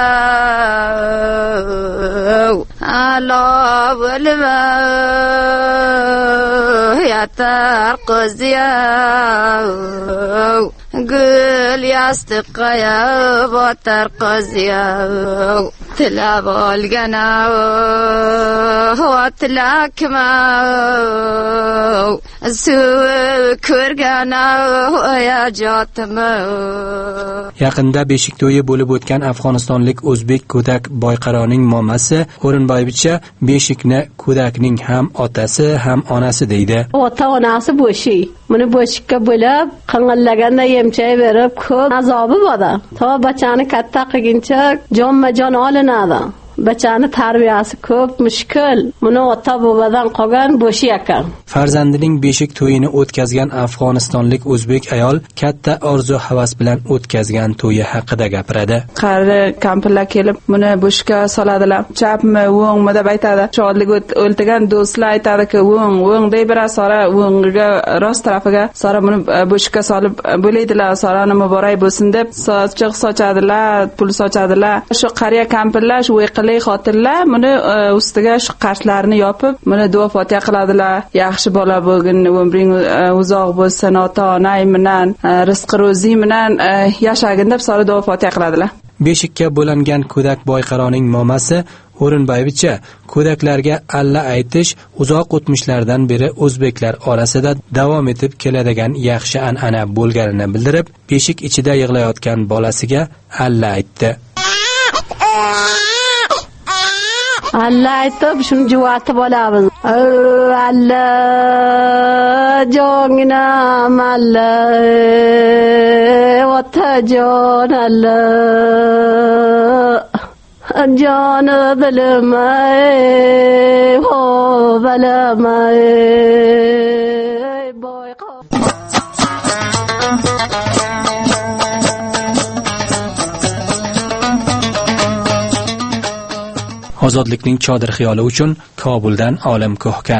Allah bilva yatar qiziya gul yastiqqa botar qiziya tilab olgana tilakma suv ko'rgana Yaqinda beshik to'yi bo'lib o'tgan afg'onistonlik o'zbek ko'dak Boyqaroning momasi O'rinboyevicha beshikni ko'dakning ham otasi ham onasi deydi. Ota-onasi bo'shi. Buni bo'shikka bo'lib, qing'illaganda yemchay berib, ko'p azobi bo'ldi. To bachani katta qilguncha jonma-jon olinadi. Bachani tarbiyasi ko'p mushkul. Buni ota-bobodan qolgan bo'shi ekan. Farzandining beshik to'yini o'tkazgan afg'onistonlik o'zbek ayol katta orzu-havas bilan o'tkazgan to'yi haqida gapiradi. Qari kampirlar kelib, buni bo'shikka soladilar. Chapmi, o'ngmi deb aytadi. Shodlik o'ltigan do'stlar aytadi-ki, o'ng deb birar sora o'ngiga rost tarafiga sora buni bo'shikka solib bo'laydilar. Sorani muborak bo'lsin deb sochiq sochadilar, pul sochadilar. Shu qariya kampirlar shu xotirlar buni ustiga shu qarshlarini yopib, buni duo fotiha qiladilar. Yaxshi bola bo'lgin, umring uzoq bo'lsin, ota-onay bilan, rizq ro'zi bilan yashagin deb sora duo fotiha qiladilar. Beshikka bo'langan ko'dak Boyqaroning momasi O'rinboyevicha ko'daklarga alla aytish uzoq o'tmishlardan beri o'zbeklar orasida davom etib keladigan yaxshi an'ana bo'lganini bildirib, beshik ichida yig'layotgan bolasiga alla aytdi. Allah aytib shuni juvatib olamiz. Allah jonginam Allah otajon Allah joni bilmay ho balamay Ozodlikning chodir xiyoli uchun Kobuldan Olim Ko'hkan.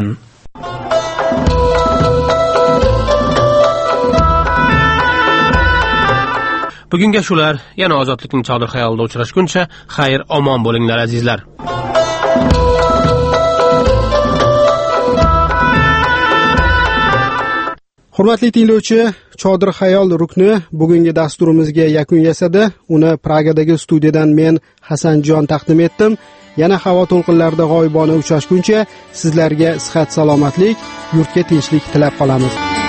Bugunga shular, yana ozodlikning chodir xiyolida uchrashguncha, xayr, omon bo'linglar azizlar. Hurmatli tinglovchi, chodir xayol rukni bugungi dasturimizga yakun yasadi. Uni Pragadagi studiyadan men Hasanjon taqdim etdim. Yana havo to'lqinlarida g'oyibona uchrashguncha sizlarga sihat salomatlik, yurtga tinchlik tilab qolamiz.